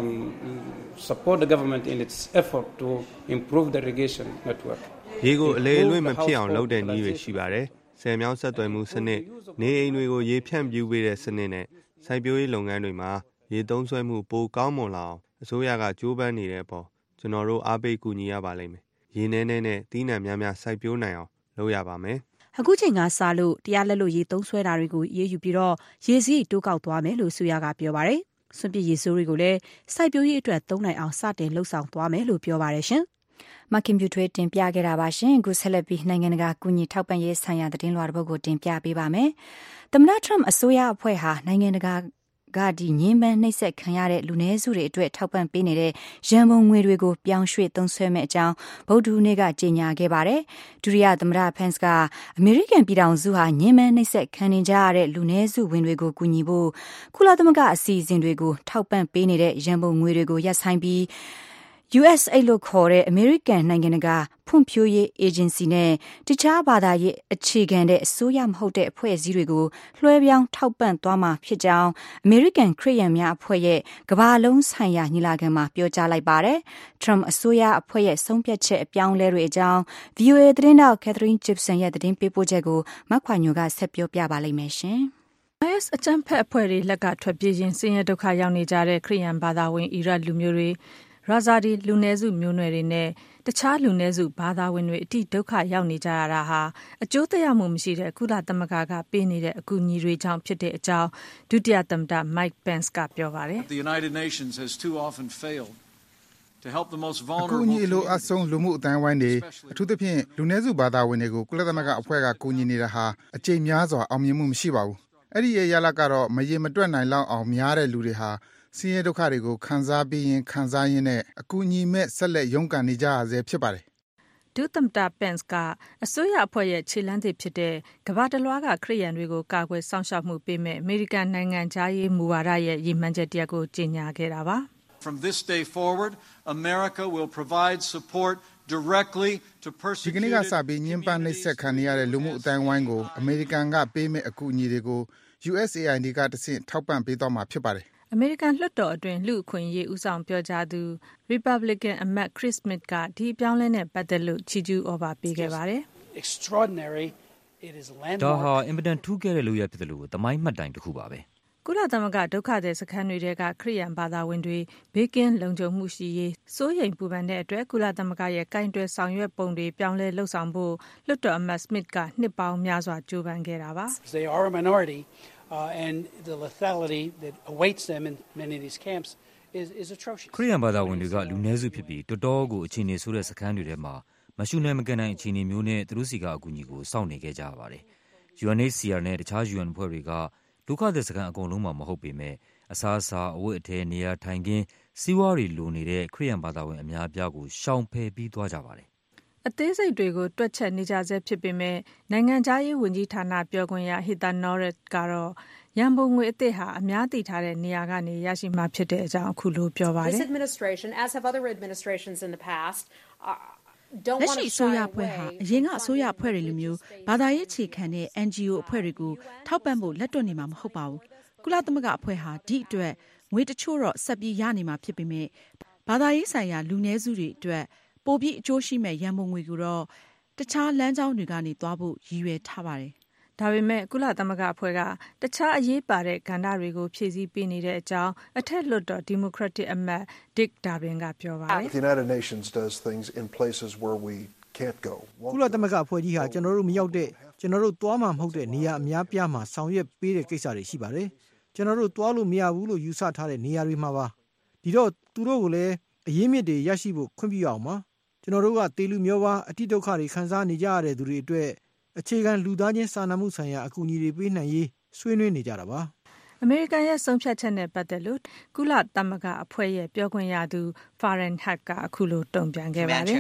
support the government in its effort to improve the irrigation network. ရေကိုအလေအလွင့်မဖြစ်အောင်လုပ်တဲ့နည်းတွေရှိပါတယ်။ဆည်မြောင်းဆက်သွယ်မှုစနစ်နေအိမ်တွေကိုရေဖြန့်ဖြူးပေးတဲ့စနစ်နဲ့စိုက်ပျိုးရေးလုပ်ငန်းတွေမှာရေသုံးစွဲမှုပိုကောင်းမွန်လာအောင်အစိုးရကကြိုးပမ်းနေတဲ့အပေါ်ကျွန်တော်တို့အားပေးကူညီရပါလိမ့်မယ်။ရေနဲနဲ့သီးနှံများများစိုက်ပျိုးနိုင်အောင်လုပ်ရပါမယ်။အခုချိန်ကစလို့တရားလက်လို့ရေသုံးစွဲတာတွေကိုအေးအေးယူပြီးတော့ရေစည်းတိုးကောက်သွားမယ်လို့အစိုးရကပြောပါတယ်။စွန့်ပစ်ရေဆိုးတွေကိုလည်းစိုက်ပျိုးရေးအတွက်သုံးနိုင်အောင်စတင်လှုပ်ဆောင်သွားမယ်လို့ပြောပါတယ်ရှင်။မခင်ပြူထွေးတင်ပြခဲ့တာပါရှင်အခုဆက်လက်ပြီးနိုင်ငံတကာကူညီထောက်ပံ့ရေးဆိုင်ရာသတင်းလွှာတစ်ပုဒ်ကိုတင်ပြပေးပါမယ်။သမ္မတထရမ့်အစိုးရအဖွဲ့ဟာနိုင်ငံတကာကဒီညင်းပန်းနှိပ်စက်ခံရတဲ့လူနည်းစုတွေအတွက်ထောက်ပံ့ပေးနေတဲ့ရန်ပုံငွေတွေကိုပြောင်းရွှေ့သုံးစွဲမဲ့အကြောင်းဗုဒ္ဓဟူးနေ့ကကြေညာခဲ့ပါတယ်။ဒုတိယသမ္မတဖန်စ်ကအမေရိကန်ပြည်ထောင်စုဟာညင်းပန်းနှိပ်စက်ခံနေကြရတဲ့လူနည်းစုဝင်တွေကိုကူညီဖို့ကုလသမဂ္ဂအစီအစဉ်တွေကိုထောက်ပံ့ပေးနေတဲ့ရန်ပုံငွေတွေကိုရပ်ဆိုင်းပြီးUSAID လို့ခေါ်တဲ့အမေရိကန်နိုင်ငံတကာဖွံ့ဖြိုးရေးအေဂျင်စီနဲ့တခြားဘာသာရေးအခြေခံတဲ့အစိုးရမဟုတ်တဲ့အဖွဲ့အစည်းတွေကိုလွှဲပြောင်းထောက်ပံ့သွားမှာဖြစ်ကြောင်းအမေရိကန်ခရစ်ယာန်များအဖွဲ့ရဲ့ကမ္ဘာလုံးဆိုင်ရာညီလာခံမှာပြောကြားလိုက်ပါတယ်။ Trump အစိုးရအဖွဲ့ရဲ့ဆုံးဖြတ်ချက်အပြောင်းလဲတွေအကြောင်း VOA သတင်းတောက် Catherine Gibson ရဲ့သတင်းပေးပို့ချက်ကိုမခွာညိုကဆက်ပြောပြပါလိမ့်မယ်ရှင်။ IS အကြမ်းဖက်အဖွဲ့တွေလက်ကထွက်ပြေးခြင်းဆင်းရဲဒုက္ခရောက်နေကြတဲ့ခရစ်ယာန်ဘာသာဝင်အီရတ်လူမျိုးတွေရာဇာဒီလူနည်းစုမျိုးနွယ်တွေနဲ့တခြားလူနည်းစုဘာသာဝင်တွေအထိဒုက္ခရောက်နေကြရတာဟာအကျိုးသက်ရောက်မှုမရှိတဲ့ကုလသမဂ္ဂကပေးနေတဲ့အကူအညီတွေကြောင့်ဖြစ်တဲ့အကြောင်းဒုတိယသမ္မတ Mike Pence ကပြောပါတယ်။ The United Nations has too often failed to help the most vulnerable အကူအညီလိုအပ်ဆုံးလူမှုအတိုင်းဝိုင်းတွေအထူးသဖြင့်လူနည်းစုဘာသာဝင်တွေကိုကုလသမဂ္ဂအဖွဲ့ကကူညီနေတာဟာအကြိမ်များစွာအောင်မြင်မှုမရှိပါဘူး။အဲ့ဒီရဲ့ရလဒ်ကတော့မရေမတွက်နိုင်လောက်အောင်များတဲ့လူတွေဟာဆင်းရဲဒုက္ခတွေကိုခံစားပြီးရင်ခံစားရင်းနဲ့အကူအညီမဲ့ဆက်လက်ရုန်းကန်နေကြရဆဲဖြစ်ပါတယ်ဒုသမ္မတ Pence ကအစိုးရအဖွဲ့ရဲ့ခြေလှမ်းသစ်ဖြစ်တဲ့ကမ္ဘာတလွှားကခရစ်ယာန်တွေကိုကာကွယ်စောင့်ရှောက်မှုပေးမဲ့အမေရိကန်နိုင်ငံသားရေးမူဝါဒရဲ့ရည်မှန်းချက်တရက်ကိုကြေညာခဲ့တာပါ။ From this day forward, America will provide support directly to persecuted ဒီကနေ့ကစပြီးညှဉ်းပန်းနှိပ်စက်ခံနေရတဲ့လူမှုအတိုင်းဝိုင်းကိုအမေရိကန်ကပေးမဲ့အကူအညီတွေကို USAID ကတဆင့်ထောက်ပံ့ပေးသွားမှာဖြစ်ပါတယ်အမေရိကန်လွှတ်တော်အတွင်းလူ့အခွင့်အရေးဦးဆောင်ပြောကြားသူ Republican အမတ် Chris Smith ကဒီအပြောင်းလဲနဲ့ပတ်သက်လို့ချီးကျူးဩဘာပေးခဲ့ပါတယ်။ Extraordinary it is landmark ဒါဟာအင်မတန်ထူးခဲ့တဲ့လုပ်ရဖြစ်တယ်လို့သမိုင်းမှတ်တိုင်တစ်ခုပါပဲ။ကုလသမဂ္ဂဒုက္ခသည်စခန်းတွေကခရစ်ယာန်ဘာသာဝင်တွေဘေးကင်းလုံခြုံမှုရှိရေးစိုးရိမ်ပူပန်တဲ့အတွက်ကုလသမဂ္ဂရဲ့ကင်တွယ်ဆောင်ရွက်ပုံတွေပြောင်းလဲလှုပ်ဆောင်ဖို့လွှတ်တော်အမတ် Smith ကနှစ်ပေါင်းများစွာကြိုးပမ်းခဲ့တာပါ။ They are a minority and the lethality that awaits them in many of these camps is atrocious. ခရစ်ယာန်ဘာသာဝင်တွေကလူနည်းစုဖြစ်ပြီးတော်တော်ကိုအခြေအနေဆိုးတဲ့စခန်းတွေထဲမှာမရှုနိုင်မကန်နိုင်အခြေအနေမျိုးနဲ့သူတို့စီကအကူအညီကိုစောင့်နေခဲ့ကြရပါတယ်။ UNHCR နဲ့တခြား UN အဖွဲ့တွေကဒုက္ခသည်စခန်းအကုန်လုံးမှာမဟုတ်ပေမဲ့အစားအစာအဝတ်အထည်နေရာထိုင်ခင်းစီးပွားတွေလိုနေတဲ့ခရစ်ယာန်ဘာသာဝင်အများအပြားကိုရှောင်ဖယ်ပြီးသွားကြပါတယ်အသေးစိတ်တွေကိုတွက်ချက်နေကြဆဲဖြစ်ပေမဲ့နိုင်ငံခြားရေးဝန်ကြီးဌာနပြောခွင့်ရ Heather Nauert ကတော့ရန်ပုံငွေအသစ်ဟာအများသိထားတဲ့နေရာကနေရရှိမှာဖြစ်တဲ့အကြောင်းအခုလိုပြောပါတယ် This administration as have other administrations in the past လက်ရှိအစိုးရအဖွဲ့ဟာအရင်ကအစိုးရအဖွဲ့တွေလိုမျိုးဘာသာရေးအခြေခံတဲ့ NGO အဖွဲ့တွေကိုထောက်ပံ့ဖို့လက်တွန့်နေမှာမဟုတ်ပါဘူး။ကုလသမဂ္ဂအဖွဲ့ဟာဒီအတွက်ငွေတချို့တော့ဆက်ပြီးရနေမှာဖြစ်ပေမဲ့ဘာသာရေးဆိုင်ရာလူနည်းစုတွေအတွက်ပိုပြီးအကျိုးရှိမဲ့ရန်ပုံငွေကိုတော့တခြားလမ်းကြောင်းတွေကနေသွားဖို့ရည်ရွယ်ထားပါတယ်။ဒါပေမဲ့ကုလသမဂ္ဂအဖွဲ့ကတခြားအရေးပါတဲ့ကဏ္ဍတွေကိုဖြည့်ဆည်းပေးနေတဲ့အကြောင်းအထက်လွှတ်တော် Democratic အမတ် Dick Durbin ကပြောပါတယ်။ The United Nations does things in places where we can't go. ကုလသမဂ္ဂအဖွဲ့ကြီးဟာကျွန်တော်တို့မရောက်တဲ့ကျွန်တော်တို့သွားမှာမဟုတ်တဲ့နေရာအများပြားမှာဆောင်ရွက်ပေးတဲ့ကိစ္စတွေရှိပါတယ်။ကျွန်တော်တို့သွားလို့မရဘူးလို့ယူဆထားတဲ့နေရာတွေမှာပါ။ဒီတော့သူတို့ကိုလည်းအရေးမြစ်တွေရရှိဖို့ခွင့်ပြုအောင်ပါ။ကျွန်တော်တို့ကတေလူမျိုးပါအတိဒုက္ခတွေခံစားနေကြရတဲ့သူတွေအတွက်အခြေခံလူသားချင်းစာနာမှုဆိုင်ရာအကူအညီတွေပေးနိုင်ရေးဆွေးနွေးနေကြတာပါအမေရိကန်ရဲ့ဆုံးဖြတ်ချက်နဲ့ပတ်သက်လို့ကုလသမဂ္ဂအဖွဲ့ရဲ့ပြောခွင့်ရသူ Farhan Haq ကအခုလိုတုံ့ပြန်ခဲ့ပါတယ်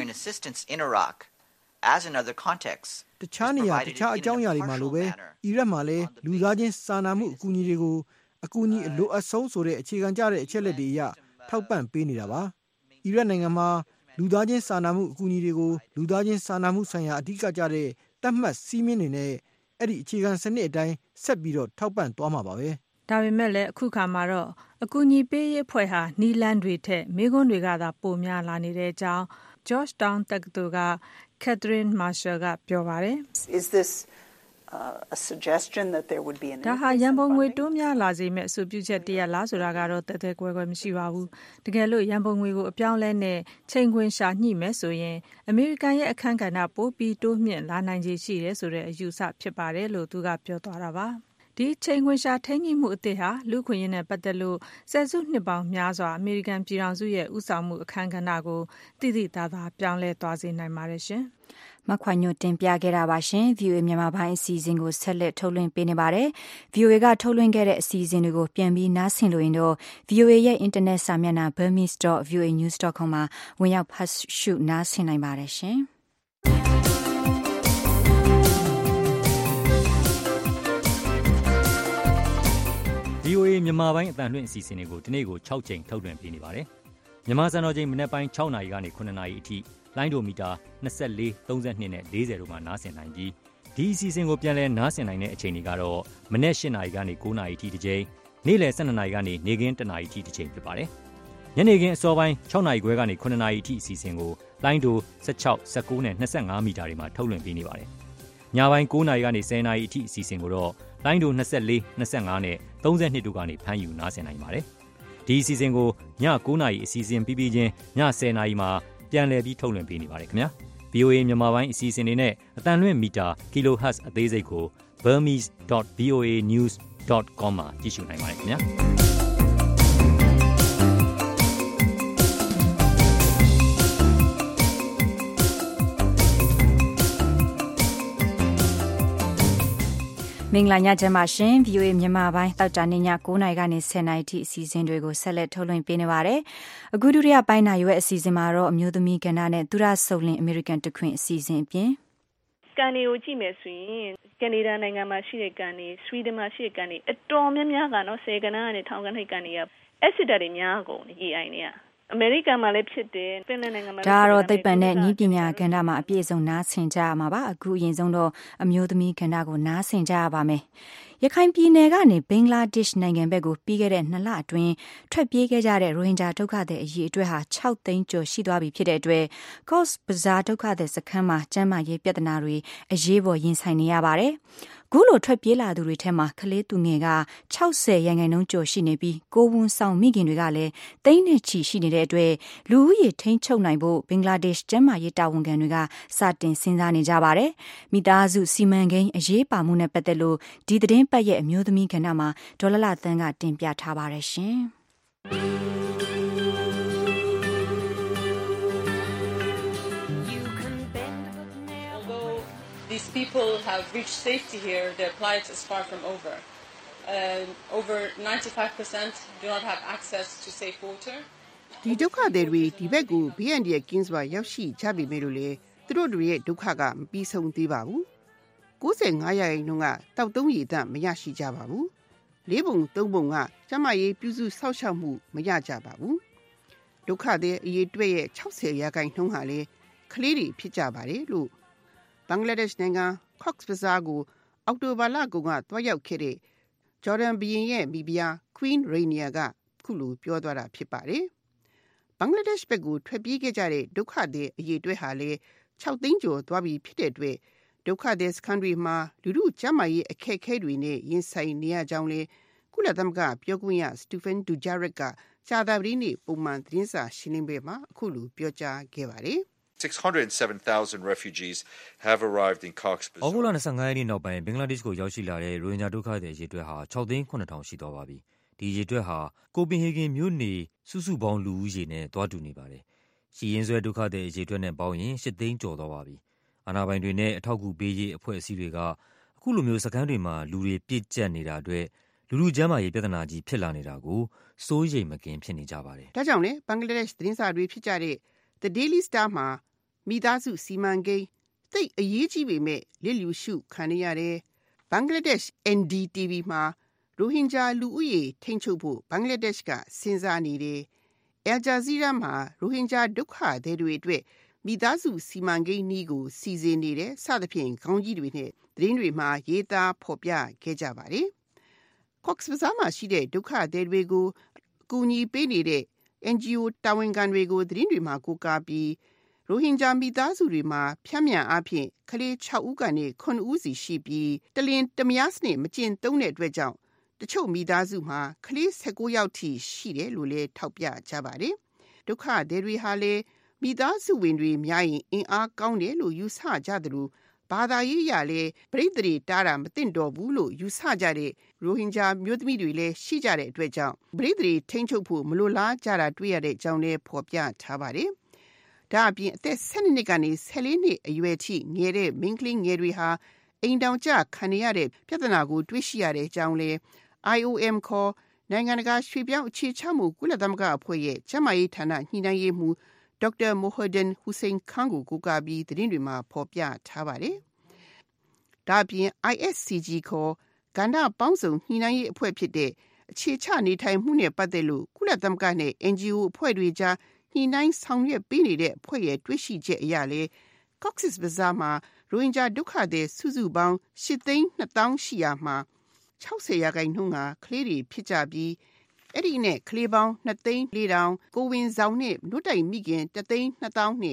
တခြားနေရာတခြားအကြောင်းအရာတွေမှာလိုပဲအီရတ်မှာလည်းလူသားချင်းစာနာမှုအကူအညီတွေကိုအကူအညီအလိုအပ်ဆုံးဆိုတဲ့အခြေခံကျတဲ့အချက်လက်တွေအရထောက်ပံ့ပေးနေတာပါအီရတ်နိုင်ငံမှာလူသားချင်းစာနာမှုအကူအညီတွေကိုလူသားချင်းစာနာမှုဆိုင်ရာအဓိကကျတဲ့တတ်မှတ်စည်းမျဉ်းတွေနဲ့အဲ့ဒီအခြေခံစနစ်အတိုင်းဆက်ပြီးတော့ထောက်ပံ့သွားမှာပါပဲဒါပေမဲ့လည်းအခုခါမှာတော့အကူအညီပေးရေးအဖွဲ့ဟာနီလန်တွေထက်မိခွန်းတွေကသာပိုများလာနေတဲ့အကြောင်း Georgetown တက္ကသိုလ်က Catherine Marshall ကပြောပါတယ် Is this a suggestion that there would be an ဒါဟာရန်ပုံငွေတိုးများလာစေမဲ့အဆိုပြုချက်တရက်လားဆိုတာကတော့တသက်ကွဲကွဲမရှိပါဘူးတကယ်လို့ရန်ပုံငွေကိုအပြောင်းလဲနဲ့ချိန်ခွင်ရှာညှိမယ်ဆိုရင်အမေရိကန်ရဲ့အခန်းကဏ္ဍပိုပြီးတိုးမြင့်လာနိုင်ခြေရှိတယ်ဆိုတဲ့အယူဆဖြစ်ပါတယ်လို့သူကပြောသွားတာပါဒီချိန်ခွင်ရှာထိန်းညှိမှုအသစ်ဟာလူခွင့်ရင်းနဲ့ပတ်သက်လို့ဆယ်စုနှစ်ပေါင်းများစွာအမေရိကန်ပြည်ထောင်စုရဲ့ဥဆောင်မှုအခန်းကဏ္ဍကိုတိတိသားသားပြောင်းလဲသွားစေနိုင်ပါတယ်ရှင်မခွာညိုတင်ပြခဲ့တာပါရှင် VOA မြန်မာပိုင်းအစီအစဉ်ကိုဆက်လက်ထုတ်လွှင့်ပေးနေပါတယ် VOA ကထုတ်လွှင့်ခဲ့တဲ့အစီအစဉ်တွေကိုပြန်ပြီးနားဆင်လို့ရင်တော့ VOA ရဲ့ internet စာမျက်နှာ burmese.voanews.com မှာဝင်ရောက်ဖတ်ရှုနားဆင်နိုင်ပါတယ်ရှင် VOA မြန်မာပိုင်းအသံလွှင့်အစီအစဉ်တွေကိုဒီနေ့ကို6ချိန်ထုတ်လွှင့်ပေးနေပါတယ်မြန်မာစံတော်ချိန်မနက်ပိုင်း6နာရီကနေ9နာရီအထိလိုင်းဒိုမီတာ24 32နဲ့40တို့မှာနားဆင်နိုင်ပြီးဒီအစီအစဉ်ကိုပြန်လည်နားဆင်နိုင်တဲ့အချိန်တွေကတော့မနက်8နာရီကနေ9နာရီအထိတစ်ချိန်နေ့လယ်12နာရီကနေနေ့ခင်း1နာရီအထိတစ်ချိန်ဖြစ်ပါတယ်ညနေခင်းအစောပိုင်း6နာရီခွဲကနေ9နာရီအထိအစီအစဉ်ကိုလိုင်းဒို16 19နဲ့25မီတာတွေမှာထုတ်လွှင့်ပေးနေပါတယ်ညပိုင်း9နာရီကနေ10နာရီအထိအစီအစဉ်ကိုတော့လိုင်းဒို24 25နဲ့32တို့ကနေဖမ်းယူနားဆင်နိုင်ပါတယ်ဒီအစီအစဉ်ကိုည9:00နာရီအစီအစဉ်ပြီးပြီးချင်းည10:00နာရီမှာပြန်လည်ပြီးထုတ်လွှင့်ပေးနေပါတယ်ခင်ဗျာ VOA မြန်မာပိုင်းအစီအစဉ်တွေနဲ့အတန်လွင့်မီတာ kHz အသေးစိတ်ကို burmese.voanews.com မှာကြည့်ရှုနိုင်ပါတယ်ခင်ဗျာမင်္ဂလာညချမ်းပါရှင် VOA မြန်မာပိုင်းတောက်ကြနေည9:00နာရီကနေ10:00နာရီထိအစီအစဉ်တွေကိုဆက်လက်ထုတ်လွှင့်ပေးနေပါတယ်။အခုဒုတိယပိုင်းနာရွယ်အစီအစဉ်မှာတော့အမျိုးသမီးကဏ္ဍနဲ့သူရဆုပ်လင်အမေရိကန်တခွင်အစီအစဉ်အပြင်ကန်တွေကိုကြည့်မယ်ဆိုရင်ကနေဒါနိုင်ငံမှာရှိတဲ့ကန်တွေဆွီဒင်မှာရှိတဲ့ကန်တွေအတော်များများကနော်10ကဏ္ဍကနေထောင်ကဏ္ဍကန်တွေကအက်ဆစ်ဓာတ်တွေများကုန်ရေအိုင်တွေကအမေရိကန်မှာလည်းဖြစ်တယ်ပင်လယ်နိုင်ငံမှာဒါတော့သိပ္ပံနဲ့နည်းပညာကဏ္ဍမှာအပြည့်အစုံနားဆင်ကြရမှာပါအခုအရင်ဆုံးတော့အမျိုးသမီးကဏ္ဍကိုနားဆင်ကြရပါမယ်ရခိုင်ပြည်နယ်ကနေဘင်္ဂလားဒေ့ရှ်နိုင်ငံဘက်ကိုပြီးခဲ့တဲ့2လအတွင်းထွက်ပြေးခဲ့ကြတဲ့ရိုဟင်ဂျာဒုက္ခသည်အရေအတွက်ဟာ6သိန်းကျော်ရှိသွားပြီဖြစ်တဲ့အတွက် Cox's Bazar ဒုက္ခသည်စခန်းမှာကျန်းမာရေးပြဿနာတွေအရေးပေါ်ရင်ဆိုင်နေရပါတယ်ခုလိုထွက်ပြေးလာသူတွေထဲမှာကလေးသူငယ်က60%ကျော်ရှိနေပြီးကိုယ်ဝန်ဆောင်မိခင်တွေကလည်းသိန်းနဲ့ချီရှိနေတဲ့အတွက်လူဦးရေထိန်းချုပ်နိုင်ဖို့ဘင်္ဂလားဒေ့ရှ်ကျန်းမာရေးတာဝန်ခံတွေကစတင်စဉ်းစားနေကြပါတယ်။မိသားစုစီမံကိန်းအရေးပါမှုနဲ့ပတ်သက်လို့ဒီသတင်းပတ်ရဲ့အမျိုးသမီးကဏ္ဍမှာဒေါ်လလသန်းကတင်ပြထားပါတယ်ရှင်။ These people have reached safety here. Their plight is far from over. Over 95% do not have access to safe water. ဒီဒုက္ခသည်တွေဒီဘက်ကိုဘေးအန္တရာယ်ကင်းစွာရောက်ရှိကြပြီမဲ့လို့လေသူတို့တွေရဲ့ဒုက္ခကမပြီးဆုံးသေးပါဘူး95%ကတောက်သုံးရည်တမရရှိကြပါဘူး၄ပုံ၃ပုံကကျမရေးပြုစုဆောက်ရှောက်မှုမရကြပါဘူးဒုက္ခသည်အရေးအတွက်ရဲ့60%ဟာလေကလေးတွေဖြစ်ကြပါတယ်လို့ဘင်္ဂလားဒေ့ရှ်နိုင်ငံ Cox's Bazar ကိုအောက်တိုဘာလကုန်ကတွားရောက်ခဲ့တဲ့ဂျော်ဒန်ဘီရင်ရဲ့မိဖုရား Queen Rania ကခုလိုပြောသွားတာဖြစ်ပါတယ်ဘင်္ဂလားဒေ့ရှ်ဘက်ကိုထွက်ပြေးခဲ့ကြတဲ့ဒုက္ခသည်အရေးအတွက်ဟာလေ6သိန်းကျော်သွားပြီဖြစ်တဲ့အတွက်ဒုက္ခသည်စခန်းတွေမှာလူထုကျန်းမာရေးအခက်အခဲတွေနဲ့ရင်ဆိုင်နေရကြောင်းလေကုလသမဂ္ဂပြောခွင့်ရ Stephen Dujarric ကကြာသပတေးနေ့ပုံမှန်သတင်းစာရှင်းလင်းပွဲမှာအခုလိုပြောကြားခဲ့ပါတယ် 607,000 refugees have arrived in Cox's Bazar. ဩဂုတ်လ25ရက်နေ့နောက်ပိုင်းဘင်္ဂလားဒေ့ရှ်ကိုရောက်ရှိလာတဲ့ရိုဟင်ဂျာဒုက္ခသည်အရေအတွက်ဟာ6,900,000ရှိသွားပါပြီ။ဒီအရေအတွက်ဟာကိုပင်ဟေဂင်မြို့နေစုစုပေါင်းလူဦးရေနဲ့တွားတူနေပါတယ်။ရှီရင်ဆွဲဒုက္ခသည်အရေအတွက်နဲ့ပေါင်းရင်8သိန်းကျော်သွားပါပြီ။အာဏာပိုင်တွေနဲ့အထောက်အကူပေးရေးအဖွဲ့အစည်းတွေကအခုလိုမျိုးစခန်းတွေမှာလူတွေပြည့်ကျက်နေတာအတွက်လူလူကျန်းမာရေးပြဿနာကြီးဖြစ်လာနေတာကိုစိုးရိမ်မကင်းဖြစ်နေကြပါတယ်။ဒါကြောင့်လေဘင်္ဂလားဒေ့ရှ်သတင်းစာတွေဖြစ်ကြတဲ့ The Daily Star မှာမိသားစုစီမံကိန်းသိအရေးကြီးပေမဲ့လစ်လျူရှုခံရတဲ့ဘင်္ဂလားဒေ့ရှ် NDTV မှာရိုဟင်ဂျာလူဦးရေထိန်းချုပ်ဖို့ဘင်္ဂလားဒေ့ရှ်ကစဉ်းစားနေတယ်။ Al Jazeera မှာရိုဟင်ဂျာဒုက္ခသည်တွေအတွက်မိသားစုစီမံကိန်းနည်းကိုစီစဉ်နေတယ်စသဖြင့်ခေါင်းကြီးတွေနဲ့သတင်းတွေမှာရေးသားဖော်ပြခဲ့ကြပါတယ်။ Cox's Bazar မှာရှိတဲ့ဒုက္ခသည်တွေကိုအကူအညီပေးနေတဲ့ NGO တာဝန်ခံတွေကိုသတင်းတွေမှာကိုးကားပြီးရိုဟင်ဂျာမိသားစုတွေမှာဖြန့်မြန်အားဖြင့်ကလေး6ဦးကနေ9ဦးစီရှိပြီးတလင်တမယားစနစ်မကျင့်သုံးတဲ့အတွက်ကြောင့်တချို့မိသားစုမှာကလေး19ယောက်ထိရှိတယ်လို့လည်းထောက်ပြကြပါတယ်ဒုက္ခသည်တွေဟာလည်းမိသားစုဝင်တွေများရင်အင်အားကောင်းတယ်လို့ယူဆကြသလိုဘာသာရေးအရလည်းပရိသေတွေတားတာမသင့်တော်ဘူးလို့ယူဆကြတဲ့ရိုဟင်ဂျာမျိုးသမီးတွေလည်းရှိကြတဲ့အတွက်ကြောင့်ပရိသေတွေထိန်းချုပ်ဖို့မလိုလားကြတာတွေ့ရတဲ့အကြောင်းလည်းဖော်ပြထားပါတယ်ဒါအပြင်အသက်12နှစ်ကနေ14နှစ်အရွယ်ထိငယ်တဲ့မိန်းကလေးငယ်တွေဟာအိမ်တောင်ကျခံရတဲ့ပြဿနာကိုတွေ့ရှိရတဲ့အကြောင်းလဲ IOM ခေါ်နိုင်ငံတကာရွှေ့ပြောင်းအခြေချမှုကုလသမဂ္ဂအဖွဲ့ရဲ့ကျန်းမာရေးဌာနညှိနှိုင်းရေးမှူးဒေါက်တာမိုဟဒန်ဟူစိန်ခန်းကိုကိုးကားပြီးသတင်းတွေမှာဖော်ပြထားပါတယ်။ဒါအပြင် ISCG ခေါ်ကဏ္ဍပေါင်းစုံညှိနှိုင်းရေးအဖွဲ့ဖြစ်တဲ့အခြေချနေထိုင်မှုနဲ့ပတ်သက်လို့ကုလသမဂ္ဂနဲ့ NGO အဖွဲ့တွေကြားညှိနှိုင်းဆောင်ရွက်ပေးနေတဲ့အဖွဲ့ရဲ့တွေ့ရှိချက်အရလဲ Cox's Bazar မှာရိုဟင်ဂျာဒုက္ခသည်စုစုပေါင်း8,200,000ရှိရာမှာ60% ကကလေးတွေဖြစ်ကြပြီးအဲ့ဒီနဲ့ကလေးပေါင်း2,400,000ကိုဝင်ဆောင်နဲ့နှုတ်တိုင်မိခင်1,200,000နဲ့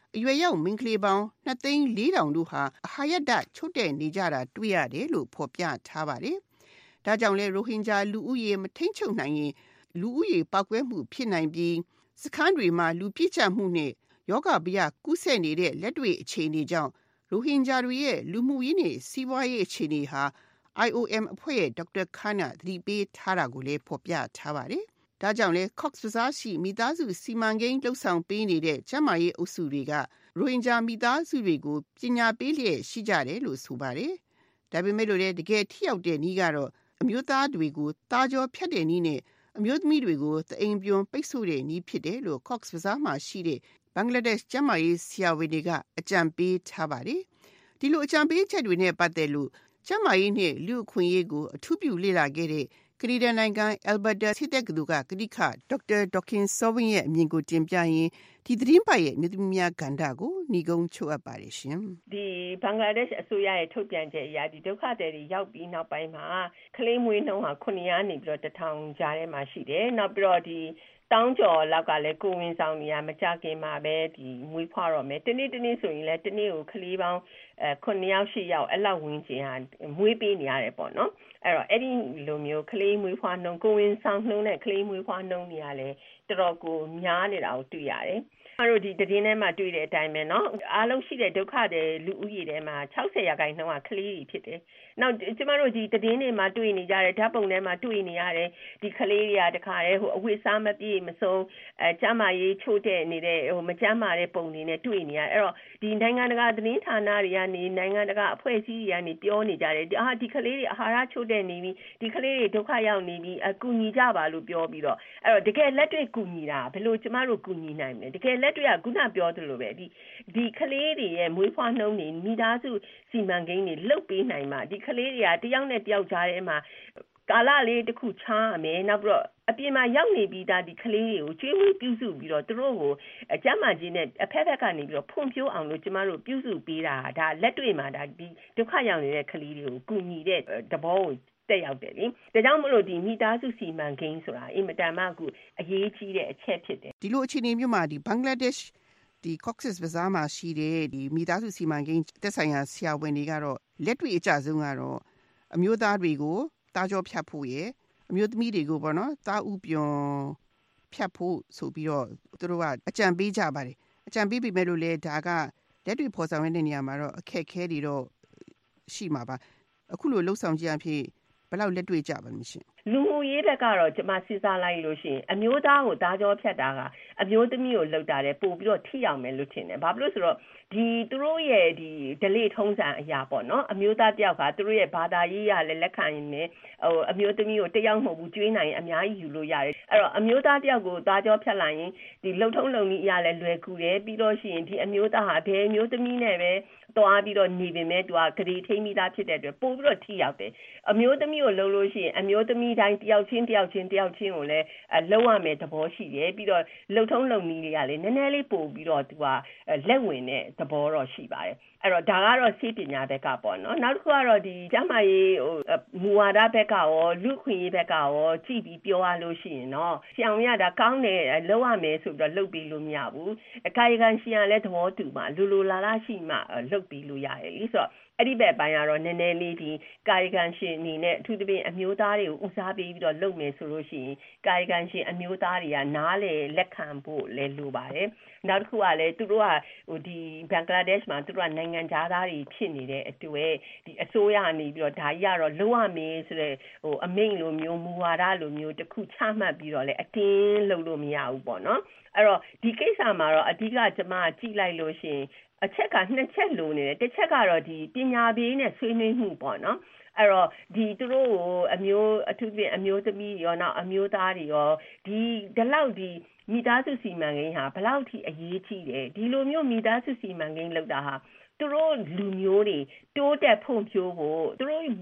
အရွယ်ရောက်မိန်းကလေးပေါင်း2,400,000တို့ဟာအဟာရဒချုပ်တဲ့နေကြတာတွေ့ရတယ်လို့ဖော်ပြထားပါတယ်။ဒါကြောင့်လဲရိုဟင်ဂျာလူဦးရေမထိန်ချုပ်နိုင်ရင်လူဦးရေပောက်ကွဲမှုဖြစ်နိုင်ပြီးစခန်းတွေမှာလူပြည့်ကျမှုနဲ့ယောဂဗျကူးစက်နေတဲ့လက်တွေ့အခြေအနေကြောင့်ရိုဟင်ဂျာတွေရဲ့လူမှုရေးနဲ့စီးပွားရေးအခြေအနေဟာ IOM အဖွဲ့ရဲ့ဒေါက်တာခါနာသတိပေးထားတာကိုလည်းဖော်ပြထားပါတယ်။ဒါကြောင့်လဲ Cox's Bazar ရှိမိသားစုစီမံကိန်းလှုပ်ဆောင်ပေးနေတဲ့ကျန်းမာရေးအုပ်စုတွေကရိုဟင်ဂျာမိသားစုတွေကိုပညာပေးလျက်ရှိကြတယ်လို့ဆိုပါတယ်။ဒါပေမဲ့လို့လည်းတကယ်ထိရောက်တဲ့နည်းကတော့အမျိုးသားတွေကိုတာကြောဖြတ်တဲ့နည်းနဲ့အမျိုးသမီးတွေကိုတအိမ်ပြွန်ပိတ်ဆို့တဲ့နည်းဖြစ်တယ်လို့ Cox's Bazar မှာရှိတဲ့ဘင်္ဂလားဒေ့ရှ်ကျန်းမာရေးဆရာဝန်တွေကအကြံပေးထားပါတယ်။ဒီလိုအကြံပေးချက်တွေနဲ့ပတ်သက်လို့ကျန်းမာရေးနဲ့လူ့အခွင့်အရေးကိုအထူးပြုလေ့လာခဲ့တဲ့ကနေဒါနိုင်ငံ Alberta ဆေးတက္ကသိုလ်ကကတိခဒေါက်တာဒေါခင်စောဝင်းရဲ့အမြင်ကိုတင်ပြရင်ဒီသတင်းပတ်ရဲ့မြို့သမီးများကဏ္ဍကိုဏီကုံချုပ်အပ်ပါတယ်ရှင်။ဒီဘင်္ဂလားဒေ့ရှ်အစိုးရရဲ့ထုတ်ပြန်ချက်အရဒီဒုက္ခသည်တွေရောက်ပြီးနောက်ပိုင်းမှာကလေးမွေးနှုန်းဟာ900နေပြီးတော့1000ကြားထဲမှာရှိတယ်။နောက်ပြီးတော့ဒီတောင်းကျော်လောက်ကလည်းကိုဝင်ဆောင်နေရမကြခင်မှာပဲဒီမွေးဖွားတော့မယ်။တနေ့ဆိုရင်လည်းတနေ့ကိုကလေးပေါင်း9ယောက်10ယောက်အဲ့လောက်ဝင်ခြင်းဟာမွေးပေးနေရတယ်ပေါ့နော်။အဲ့တော့အဲ့ဒီလိုမျိုးကလေးမွေးဖွားနှုန်းကိုဝင်ဆောင်နှုန်းနဲ့ကလေးမွေးဖွားနှုန်းတွေကလည်းတော်တော်ကိုများနေတာကိုတွေ့ရတယ်။ကျွန်တော်တို့ဒီသတင်းထဲမှာတွေ့တဲ့အတိုင်းပဲเนาะအားလုံးရှိတဲ့ဒုက္ခတွေလူဦးရေထဲမှာ60%ကကလေးတွေဖြစ်တယ်။နောက်ကျမတို့ဒီသတင်းတွေမှာတွေ့နေကြတဲ့ဓာတ်ပုံထဲမှာတွေ့နေရတဲ့ဒီကလေးတွေကတခါတည်းအဝတ်စားမပြည့်မစုံကျန်းမာရေးချို့တဲ့နေတဲ့မကျန်းမာတဲ့ပုံတွေနဲ့တွေ့နေရအဲ့တော့ဒီနိုင်ငံတကာသတင်းဌာနတွေကနေနိုင်ငံတကာအဖွဲ့အစည်းတွေကနေပြောနေကြတယ်ဒီကလေးတွေအာဟာရချို့တဲ့နေပြီဒီကလေးတွေဒုက္ခရောက်နေပြီအကူညီကြပါလို့ပြောပြီးတော့အဲ့တော့တကယ်လက်တွေ့ကူညီတာဘယ်လိုကျမတို့ကူညီနိုင်မလဲတကယ်လက်တွေ့ကခုနပြောသလိုပဲဒီကလေးတွေရဲ့မွေးဖွားနှုန်းတွေမိသားစုစီမံကိန်းတွေလှုပ်ပေးနိုင်မှာဒီကလေးတွေကတယောက်နဲ့တယောက်ကြားထဲမှာကာလလေးတစ်ခုချားရမယ်နောက်ပြီးတော့အပြင်မှာရောက်နေပြီးသားဒီကလေးတွေကိုကျွေးမွေးပြုစုပြီးတော့သူတို့ကိုကျန်းမာခြင်းနဲ့အဖက်ဖက်ကနေပြီးတော့ဖွံ့ဖြိုးအောင်လို့ကျမတို့ပြုစုပေးတာဒါလက်တွေ့မှာဒါဒီဒုက္ခရောက်နေတဲ့ကလေးတွေကိုကူညီတဲ့သဘောကိုတက်ရောက်တယ်လေဒါကြောင့်မလို့ဒီမိသားစုစီမံကိန်းဆိုတာအင်မတန်မှအခုအရေးကြီးတဲ့အချက်ဖြစ်တယ်ဒီလိုအခြေအနေမျိုးမှာဒီဘင်္ဂလားဒေ့ရှ်ဒီ Cox's Bazar မှာရှိတဲ့ဒီမိသားစုစီမံကိန်းတက်ဆိုင်ရာဆရာဝန်တွေကတော့လက်တွေ့အကျဆုံးကတော့အမျိုးသားတွေကိုတာကြောဖြတ်ဖို့ရယ်အမျိုးသမီးတွေကိုပေါ့နော်တာဥပြွန်ဖြတ်ဖို့ဆိုပြီးတော့သူတို့ကအကြံပေးကြပါတယ်အကြံပေးပေမဲ့လို့လေဒါကလက်တွေ့ဖော်ဆောင်ရတဲ့နေရာမှာတော့အခက်အခဲတွေတော့ရှိမှာပါအခုလိုလှုပ်ဆောင်ကြရဖြစ်ဘယ်လောက်လက်တွေ့ကြပါမရှင်လူမှုရေးဘက်ကတော့ကျမစဉ်းစားလိုက်လို့ရှိရင်အမျိုးသားကိုတာကြောဖြတ်တာကအမျိုးသမီးကိုလှုပ်တာတဲ့ပို့ပြီးတော့ထိရောက်မယ်လို့ထင်တယ်ဘာဖြစ်လို့ဆိုတော့ဒီသူတို့ရဲ့ဒီဒလိထုံးစံအရာပေါ့နော်အမျိုးသားတယောက်ကသူတို့ရဲ့ဘာသာရေးရလည်းလက်ခံရင်လည်းအမျိုးသမီးကိုတယောက်မဟုတ်ဘူးကျွေးနိုင်ရင်အများကြီးယူလို့ရတယ်အဲ့တော့အမျိုးသားတယောက်ကိုတာကြောဖြတ်လိုက်ရင်ဒီလှုပ်ထုံးလုံနည်းအရာလည်းလွယ်ကူတယ်ပြီးတော့ရှိရင်ဒီအမျိုးသားဟာဘယ်အမျိုးသမီးနဲ့ပဲသွားပြီးတော့နေပေမဲ့သူကဂရီထိမိသားဖြစ်တဲ့အတွက်ပို့ပြီးတော့ထိရောက်တယ်အမျိုးသမီးကိုလှုပ်လို့ရှိရင်အမျိုးသမီးတိုင်းတယောက်ချင်းကိုလည်းလှုပ်ရမယ်သဘောရှိတယ်ပြီးတော့လှုပ်ထုံးလုံနည်းတွေကလည်းနည်းနည်းလေးပို့ပြီးတော့သူကလက်ဝင်တဲ့သဘောတော့ရှိပါတယ်အဲ့တော့ဒါကတော့ဆေးပညာဘက်ကပေါ့နော်နောက်တစ်ခုကတော့ဒီကျန်းမာရေးမူဝါဒဘက်ကရောလူခွင့်ရေးဘက်ကရောကြည့်ပြီးပြောရလို့ရှိရင်တော့ဆရာဝန်ကဒါကောင်းတယ်လုပ်ရမယ်ဆိုပြီးတော့လုပ်ပြီးလို့မရဘူးအကာယကံရှင်ကလည်းသဘောတူမှလူလာရှိမှလုပ်ပြီးလို့ရတယ်လေဆိုတော့အဲ့ဒီဘက်ပိုင်းကတော့နည်းနည်းလေးဒီကာယကံရှင်အနေနဲ့အထူးသဖြင့်အမျိုးသားတွေကိုဦးစားပေးပြီးတော့လုပ်မယ်ဆိုလို့ရှိရင်ကာယကံရှင်အမျိုးသားတွေကနားလေလက်ခံဖို့လည်းလိုပါတယ်နောက်တစ်ခုကလည်းသူတို့ကဒီဘင်္ဂလားဒေ့ရှ်မှာသူတို့ကနိုင်ငံသားတွေဖြစ်နေတဲ့အတွေ့ဒီအစိုးရကနေပြီးတော့ဒါကြီးကတော့လုပ်ရမယ်ဆိုတဲ့အမိန့်လိုမျိုးမူဝါဒလိုမျိုးတစ်ခုချမှတ်ပြီးတော့လည်းအတင်းလုပ်လို့မရဘူးပေါ့နော်အဲ့တော့ဒီကိစ္စမှာတော့အဓိကကျွန်မကြည့်လိုက်လို့ရှိရင်အချက်ကနှစ်ချက်လိုနေတယ်တစ်ချက်ကတော့ဒီပညာပေးနဲ့ဆွေးနွေးမှုပေါ့နော်အဲ့တော့ဒီသူတို့ကိုအထူးဖြင့်အမျိုးသမီးရောနောက်အမျိုးသားတွေရောဒီလောက်ဒီမိသားစုစီမံကိန်းဟာဘယ်လောက်ထိအရေးကြီးတယ်ဒီလိုမျိုးမိသားစုစီမံကိန်းလုပ်တာဟာသူတို့လူမျိုးတွေတိုးတက်ဖွံ့ဖြိုးဖို့သူတို့မ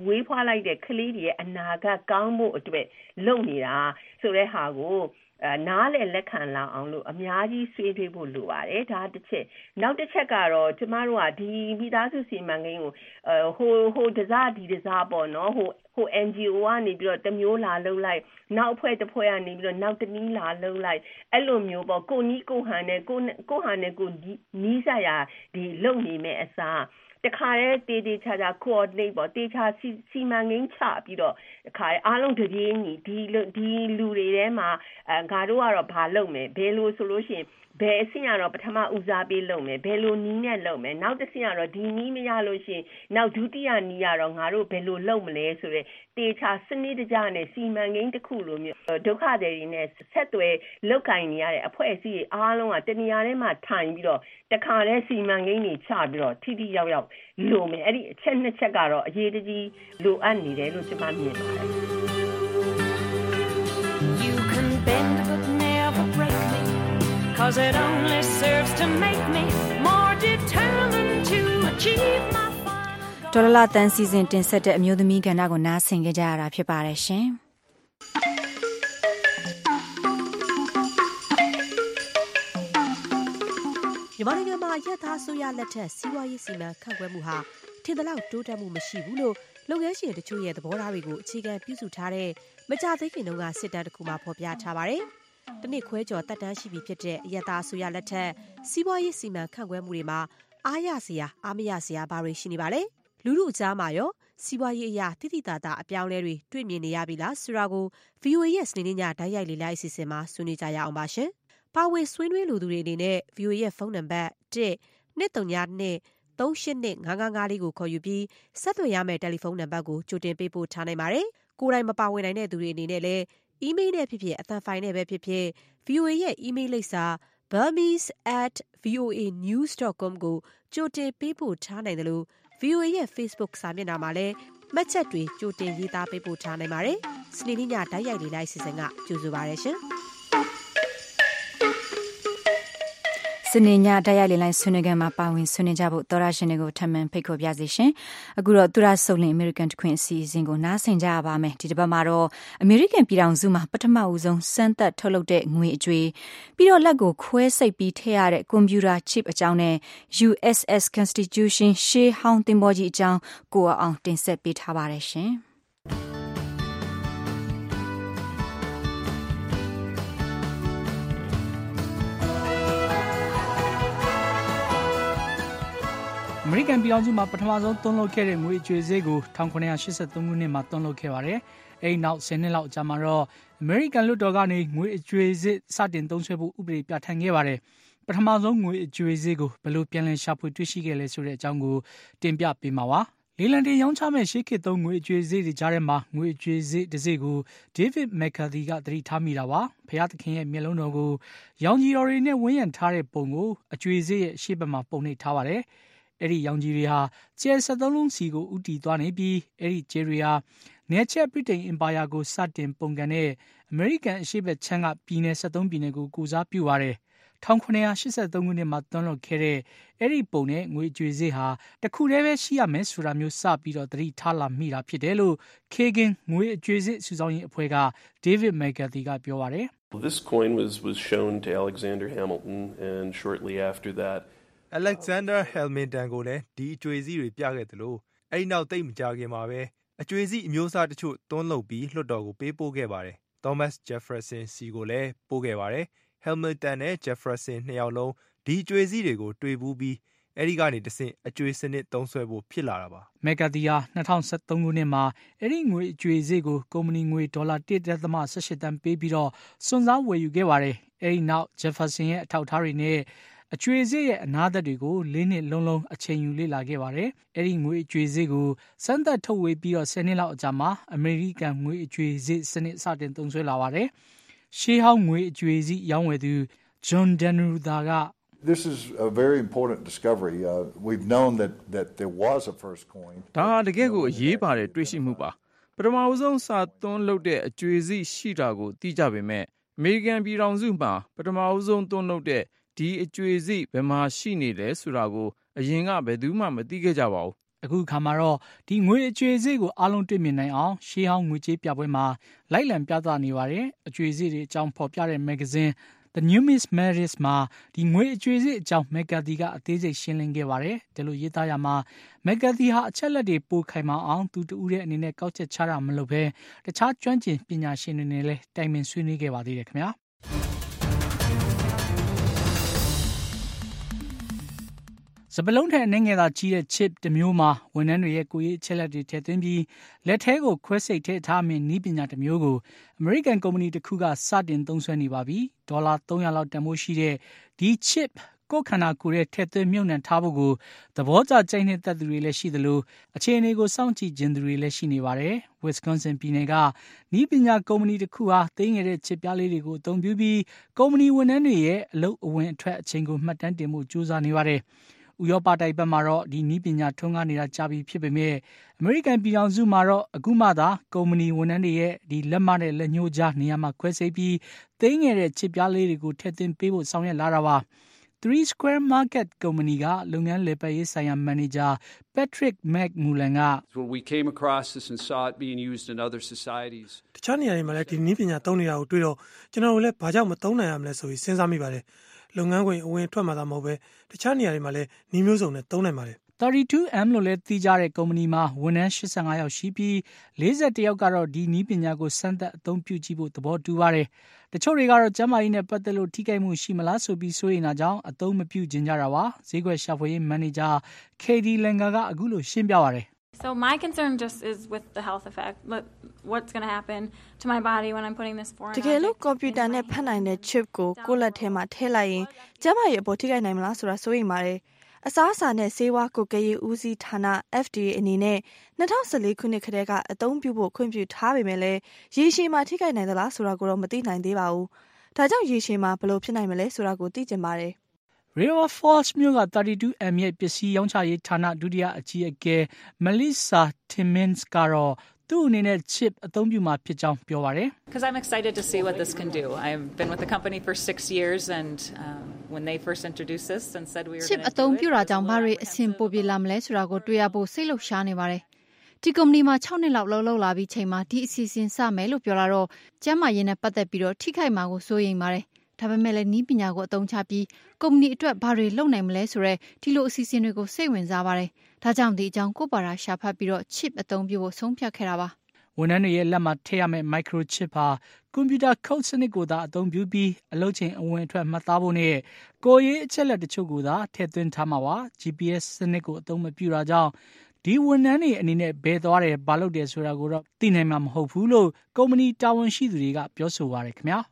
ဝေးဖွားလိုက်တဲ့ကလေးတွေရဲ့အနာဂတ်ကောင်းဖို့အတွက်လုပ်နေတာဆိုတဲ့ဟာကိုနားလည်လက်ခံလာအောင်လို့အများကြီးဆွေးနွေးဖို့လိုပါတယ်ဒါတစ်ချက်နောက်တစ်ချက်ကတော့ကျမတို့ကဒီမိသားစုစီမံကိန်းကိုဟိုတစားဒီတစားပေါ့နော်ဟို NGO ကနေပြီးတော့တမျိုးလာလှုပ်လိုက်နောက်အဖွဲ့တစ်ဖွဲ့ကနေပြီးတော့နောက်တနည်းလာလှုပ်လိုက်အဲ့လိုမျိုးပေါ့ကိုနီးကိုဟန်နဲ့ကိုဟန်နဲ့ကိုနီးစရာဒီလုံနေမဲ့အစားတခါတည်းတေးချာ coordinate ပေါ့တေးချာစီမံကိန်းချပြီးတော့တခါအားလုံးတပြေးညီဒီလူတွေထဲမှာငါတို့ကတော့ဘာလုပ်မယ်ဘယ်လိုဆိုလို့ရှိရင်ဘယ်အဆင့်ကတော့ပထမဦးစားပေးလုပ်မယ်ဘယ်လိုနီးနဲ့လုပ်မယ်နောက်တစ်ဆင့်ကတော့ဒီနီးမရလို့ရှိရင်နောက်ဒုတိယနီးကတော့ငါတို့ဘယ်လိုလုပ်မလဲဆိုတဲ့တေချာစနစ်တကျနဲ့စီမံကိန်းတစ်ခုလိုမျိုးဒုက္ခတွေနဲ့ဆက်သွယ်လောက်ကင်နေရတဲ့အဖွဲ့အစည်းအားလုံးကတနေရာထဲမှာထိုင်ပြီးတော့တခါတည်းစီမံကိန်းတွေချပြီးတော့ထိထိရောက်ရောက်လိုမယ်အဲ့ဒီအချက်နှစ်ချက်ကတော့အရေးတကြီးလိုအပ်နေတယ်လို့ကျွန်မမြင်ပါတယ် You can bend but never break me Cause it only serves to make me more determined to achieve my final goal. ဒေါ်လာတန်စီစဉ်တင်ဆက်တဲ့အမျိုးသမီးကဏ္ဍကိုနားဆင်ကြရတာဖြစ်ပါတယ်ရှင်။မြန်မာနိုင်ငံမှာရက်သားဆိုရလက်ထက်စီးပွားရေးစီမံခန့်ခွဲမှုဟာထင်သလောက်တိုးတက်မှုမရှိဘူးလို့လုပ်ငန်းရှင်တချို့ရဲ့သဘောထားတွေကိုအခြေခံပြုစုထားတဲ့မကြသေးခင်တုန်းကစစ်တမ်းတစ်ခုမှာဖော်ပြထားပါတယ်။တနစ်ခွဲကျော်တက်တန်းရှိပြီဖြစ်တဲ့အရက်သားဆိုရလက်ထက်စီးပွားရေးစီမံခန့်ခွဲမှုတွေမှာအားရစရာအားမရစရာဘာတွေရှိနေပါလဲ။လူထုအကြားမှာရောစီးပွားရေးအရာတိတိတသာအပြောင်းလဲတွေတွေ့မြင်နေရပြီလားဆိုတာကို VOA ရဲ့စနေနေ့ညဓာတ်ရိုက်လေးလိုက်အစီအစဉ်မှာဆွေးနွေးကြရအောင်ပါရှင်။ပါဝင်ဆွေးနွေးလူသူတွေအနေနဲ့ VOA ရဲ့ဖုန်းနံပါတ် 1-232-382-555 လေးကိုခေါ်ယူပြီးဆက်သွယ်ရမယ့်တယ်လီဖုန်းနံပါတ်ကိုကြိုတင်ပေးပို့ထားနိုင်ပါတယ်။ကိုယ်တိုင်မပါဝင်နိုင်တဲ့သူတွေအနေနဲ့လည်းအီးမေးလ်နဲ့ဖြစ်ဖြစ်အသံဖိုင်နဲ့ပဲဖြစ်ဖြစ် VOA ရဲ့အီးမေးလ်လိပ်စာ burmese@voanews.com ကိုကြိုတင်ပေးပို့ထားနိုင်တယ်လို့ VOA ရဲ့ Facebook စာမျက်နှာမှာလည်းမှတ်ချက်တွေကြိုတင်ရေးသားပေးပို့ထားနိုင်ပါတယ်။စနေနေ့ညဓာတ်ရိုက်လေးလိုက်စီစဉ်ကကြိုဆိုပါရရှင်။စနေညတိုက်ရိုက်လိုင်းဆွေးနွေးခန်းမှာပါဝင်ဆွေးနွေးကြဖို့သောရရှင်တွေကိုထပ်မံဖိတ်ခေါ်ပြစီရှင်အခုတော့သူရဆုပ်လင် American တခွင်အစီအစဉ်ကိုနားဆင်ကြရပါမယ်ဒီတစ်ပတ်မှာတော့ American ပြည်ထောင်စုမှာပထမဦးဆုံးစမ်းသပ်ထုတ်လုပ်တဲ့ငွေအကြွေပြီးတော့လက်ကိုခွဲစိတ်ပြီးထည့်ရတဲ့ကွန်ပျူတာ chip အကြောင်းနဲ့ USS Constitution ရှေးဟောင်းသင်္ဘောကြီးအကြောင်းကိုအောင်တင်ဆက်ပေးထားပါတယ်ရှင်အမေရိကန်ပြည်ထောင်စုမှာပထမဆုံးသွန်းလုပ်ခဲ့တဲ့ငွေအကြွေဈေးကို1983ခုနှစ်မှာသွန်းလုပ်ခဲ့ပါတယ်။အဲဒီနောက်10နှစ်လောက်ကြာမှာတော့အမေရိကန်လွှတ်တော်ကနေငွေအကြွေဈေးစတင်သုံးစွဲဖို့ဥပဒေပြဋ္ဌာန်းခဲ့ပါတယ်။ပထမဆုံးငွေအကြွေဈေးကိုဘယ်လိုပြန်လည်ရှာဖွေတွေ့ရှိခဲ့လဲဆိုတဲ့အကြောင်းကိုတင်ပြပေးမှာပါ။လေလံတင်ရောင်းချမဲ့ရှေးခေတ်သုံးငွေအကြွေဈေးတွေကြားထဲမှာငွေအကြွေဈေးတစ်ဈေးကို David McCarthy ကသတိထားမိတာပါ။ဖျားသခင်ရဲ့မျက်လုံးတော်ကိုရောင်ကြီးတော်တွေနဲ့ဝန်းရံထားတဲ့ပုံကိုအကြွေဈေးရဲ့ရှေ့ဘက်မှာပုံနှိပ်ထားပါတယ်။အဲ့ဒီရောင်ကြီးတွေဟာကျဲ73လုံးစီကိုဥတီသွားနေပြီးအဲ့ဒီကျဲတွေဟာနယ်ချက်ဗြိတိန်အင်ပါယာကိုစတင်ပုံကန်တဲ့အမေရိကန်အရှေ့ဘက်ခြမ်းကပြည်နယ်73ပြည်နယ်ကိုကိုစားပြုပါတယ်1983ခုနှစ်မှာသွန်းလုပ်ခဲ့တဲ့အဲ့ဒီပုံနဲ့ငွေကြွေဈေးဟာတစ်ခုတည်းပဲရှိရမယ်ဆိုတာမျိုးစပြီးတော့သတိထားလာမိတာဖြစ်တယ်လို့ Kagan ငွေအကြွေဈေးစုဆောင်းရေးအဖွဲ့က David McCarthy ကပြောပါတယ် This coin was shown to Alexander Hamilton and shortly after that Alexander Hamilton ကိုလည်းဒီအကြွေစည်းတွေပြခဲ့တယ်လို့အဲ့နောက်သိမ့်မကြခင်မှာပဲအကြွေစည်းအမျိုးအစားတချို့သွန်းလုပ်ပြီးလွှတ်တော်ကိုပေးပို့ခဲ့ပါတယ် Thomas Jefferson စီကိုလည်းပို့ခဲ့ပါတယ် Hamilton နဲ့ Jefferson နှစ်ယောက်လုံးဒီအကြွေစည်းတွေကိုတွေ့ဘူးပြီးအဲ့ဒီကနေတဆင့်အကြွေစနစ်သုံးစွဲဖို့ဖြစ်လာတာပါ McCarthy ဟာ2013ခုနှစ်မှာအဲ့ဒီငွေအကြွေစည်းကိုကုမ္ပဏီငွေ$1.18 တန်ပေးပြီးတော့စွန့်စားဝယ်ယူခဲ့ပါတယ်အဲ့ဒီနောက် Jefferson ရဲ့အထောက်အထားတွေနဲ့အကျွေဈေးရဲ့အနာသက်တွေကို၄နှစ်လုံးအချိန်ယူလေ့လာခဲ့ပါတယ်။အဲဒီငွေအကျွေဈေးကိုစမ်းသပ်ထုတ်ဝေပြီးတော့10နှစ်လောက်အကြာမှာအမေရိကန်ငွေအကျွေဈေးစနစ်စတင်သုံးစွဲလာပါတယ်။ရှေးဟောင်းငွေအကျွေဈေးရောင်းဝယ်သူ John Denuda က This is a very important discovery. We've known that there was a first coin. ဒါတကယ်ကိုအရေးပါတဲ့တွေ့ရှိမှုပါ။ပထမဆုံးစာသွန်းလုပ်တဲ့အကျွေဈေးရှိတာကိုသိကြပေမဲ့အမေရိကန်ပြည်ထောင်စုမှာပထမဆုံးသွန်းလုပ်တဲ့ဒီအကျွေစည်းဘယ်မှာရှိနေလဲဆိုတာကိုအရင်ကဘယ်သူမှမသိခဲ့ကြပါဘူးအခုခါမှာတော့ဒီငွေအကျွေးစေးကိုအားလုံးတွေ့မြင်နိုင်အောင်ရှေးဟောင်းငွေကြေးပြပွဲမှာလိုက်လံပြသနေပါတယ်အကျွေးစေးတွေအကြောင်းဖော်ပြတဲ့မဂ္ဂဇင်း The Numismatist မှာဒီငွေအကျွေးစေးအကြောင်းမက်ကာသီကအသေးစိတ်ရှင်းလင်းခဲ့ပါတယ်ဒါလို့ရေးသားရမှာမက်ကာသီဟာအချက်လက်တွေပိုခိုင်မာအောင်သူတူတဲ့အနေနဲ့ကောက်ချက်ချတာမလုပ်ဘဲတခြားကျွမ်းကျင်ပညာရှင်တွေနဲ့လည်းတိုင်ပင်ဆွေးနွေးခဲ့ပါသေးတယ်ခင်ဗျာစပလုံးထဲအနေငယ်သာကြီးတဲ့ chip တစ်မျိုးမှာဝန်ထမ်းတွေရဲ့ကိုယ်ရေးအချက်လက်တွေထည့်သွင်းပြီးလက်ထဲကိုခွဲစိတ်ထည့်ထားမယ့်နည်းပညာတစ်မျိုးကို American ကုမ္ပဏီတစ်ခုကစတင်သုံးစွဲနေပါပြီ။ဒေါ်လာ300လောက်တန်ဖိုးရှိတဲ့ဒီ chip ကိုယ်ခန္ဓာကိုယ်ရဲ့ထည့်သွင်းမြုပ်နှံထားဖို့ကိုသဘောကျကြိုက်နေတဲ့သူတွေလည်းရှိသလိုအခြေအနေကိုစောင့်ကြည့်ခြင်းသူတွေလည်းရှိနေပါတယ်။ Wisconsin ပြည်နယ်ကနည်းပညာကုမ္ပဏီတစ်ခုဟာသိငယ်တဲ့ chip ပြားလေးတွေကိုအသုံးပြုပြီးကုမ္ပဏီဝန်ထမ်းတွေရဲ့အလုပ်အဝင်အထွက်အချိန်ကိုမှတ်တမ်းတင်မှုစူးစမ်းနေပါတယ်။ဥရောပတိုက်ဘက်မှာတော့ဒီနည်းပညာထွန်းကားနေတာကြာပြီဖြစ်ပေမဲ့အမေရိကန်ပြည်ထောင်စုမှာတော့အခုမှသာကုမ္ပဏီဝန်ထမ်းတွေရဲ့ဒီလက်မနဲ့လက်ညှိုးကြားနေရာမှာခွဲစိတ်ပြီးသိငယ်တဲ့ချစ်ပြားလေးတွေကိုထည့်သွင်းပေးဖို့ဆောင်ရွက်လာတာပါ Three Square Market ကုမ္ပဏီကလုပ်ငန်းလည်ပတ်ရေးဆိုင်ရာမန်နေဂျာ Patrick McMullen က We came across this and saw it being used in other societies. တခြားနေရာတွေမှာလည်းဒီနည်းပညာသုံးနေတာကိုတွေ့တော့ကျွန်တော်တို့လည်းဘာကြောင့်မသုံးနိုင်ရမလဲဆိုပြီးစဉ်းစားမိပါတယ်လုပ်ငန်းခွင်အဝင်ထွက်မှာသာမဟုတ်ပဲတခြားနေရာတွေမှာလည်းနည်းမျိုးစုံနဲ့သုံးနိုင်ပါတယ် 32M လို့လည်းသိကြတဲ့ကုမ္ပဏီမှာဝန်ထမ်း85ယောက်ရှိပြီး41ယောက်ကတော့ဒီနည်းပညာကိုစမ်းသပ်အသုံးပြုကြည့်ဖို့သဘောတူပါတယ်။တချို့တွေကတော့ကျန်းမာရေးနဲ့ပတ်သက်လို့ထိခိုက်မှုရှိမလားဆိုပြီးစိုးရိမ်တာကြောင့်အသုံးမပြုကြတာပါ။ဈေးကွက်ရှာဖွေရေးမန်နေဂျာ Katie Langer ကအခုလိုရှင်းပြပါတယ်။ So my concern just is with the health effect. What's going to happen to my body when I'm putting this foreign object? တကယ်လို့ကွန်ပျူတာနဲ့ဖတ်နိုင်တဲ့ chip ကိုကိုယ့်လက်ထဲမှာထည့်လိုက်ရင်ကျန်းမာရေးအပေါ်ထိခိုက်နိုင်မလားဆိုတာစိုးရိမ်ပါတယ်။အစားအစာနဲ့ဆေးဝါးကွပ်ကဲရေးဦးစီးဌာန FDA အနေနဲ့2014ခုနှစ်ကတည်းကအသုံးပြုဖို့ခွင့်ပြုထားပေမဲ့လည်းရေရှည်မှာထိခိုက်နိုင်သလားဆိုတာကိုတော့မသိနိုင်သေးပါဘူး။ဒါကြောင့်ရေရှည်မှာဘယ်လိုဖြစ်နိုင်မလဲဆိုတာကိုသိချင်ပါတယ်။ River Falls မြို့က 32M ရဲ့ပစ္စည်းရောင်းချရေးဌာနဒုတိယအကြီးအကဲ Melissa Timmins ကတော့သူ့အနေနဲ့ chip အသုံးပြုမှာဖြစ်ကြောင်းပြောပါတယ်။ Because I'm excited to see what this can do. I've been with the company for 6 years and when they first introduced this and said we were chip အသုံးပြုတာကြောင့်ဘာတွေအဆင်ပိုပြေလာမလဲဆိုတာကိုတွေ့ရဖို့စိတ်လှုပ်ရှားနေပါတယ်။ဒီကုမ္ပဏီမှာ6နှစ်လောက်လုပ်လာပြီးချိန်မှာဒီအစီအစဉ်စမယ်လို့ပြောလာတော့ကျန်းမာရေးနဲ့ပတ်သက်ပြီးတော့ထိခိုက်မှာကိုစိုးရိမ်ပါတယ်။ဒါပေမဲ့လည်းနည်းပညာကိုအသုံးချပြီးကုမ္ပဏီအတွက်ဘာတွေလုပ်နိုင်မလဲဆိုတော့ဒီလိုအစီအစဉ်တွေကိုစိတ်ဝင်စားပါတယ်။ဒါကြောင့်ဒီအကြောင်းကိုပါရာရှာဖတ်ပြီးတော့ chip အသုံးပြုဖို့ဆုံးဖြတ်ခဲ့တာပါ။ဝန်ထမ်းတွေရဲ့လက်မှာထည့်ရမယ့် microchip ဟာကွန်ပျူတာ code စနစ်ကိုသာအသုံးပြုပြီးအလုပ်ချိန်အဝင်အထွက်မှတ်သားဖို့နဲ့ကိုယ်ရေးအချက်လက်တချို့ကိုသာထည့်သွင်းထားမှာပါ။ GPS စနစ်ကိုအသုံးမပြုတာကြောင့်ဒီဝန်ထမ်းတွေအနေနဲ့ဘယ်သွားတယ်ဘာလုပ်တယ်ဆိုတာကိုတော့သိနိုင်မှာမဟုတ်ဘူးလို့ကုမ္ပဏီတာဝန်ရှိသူတွေကပြောဆိုပါတယ်ခင်ဗျာ။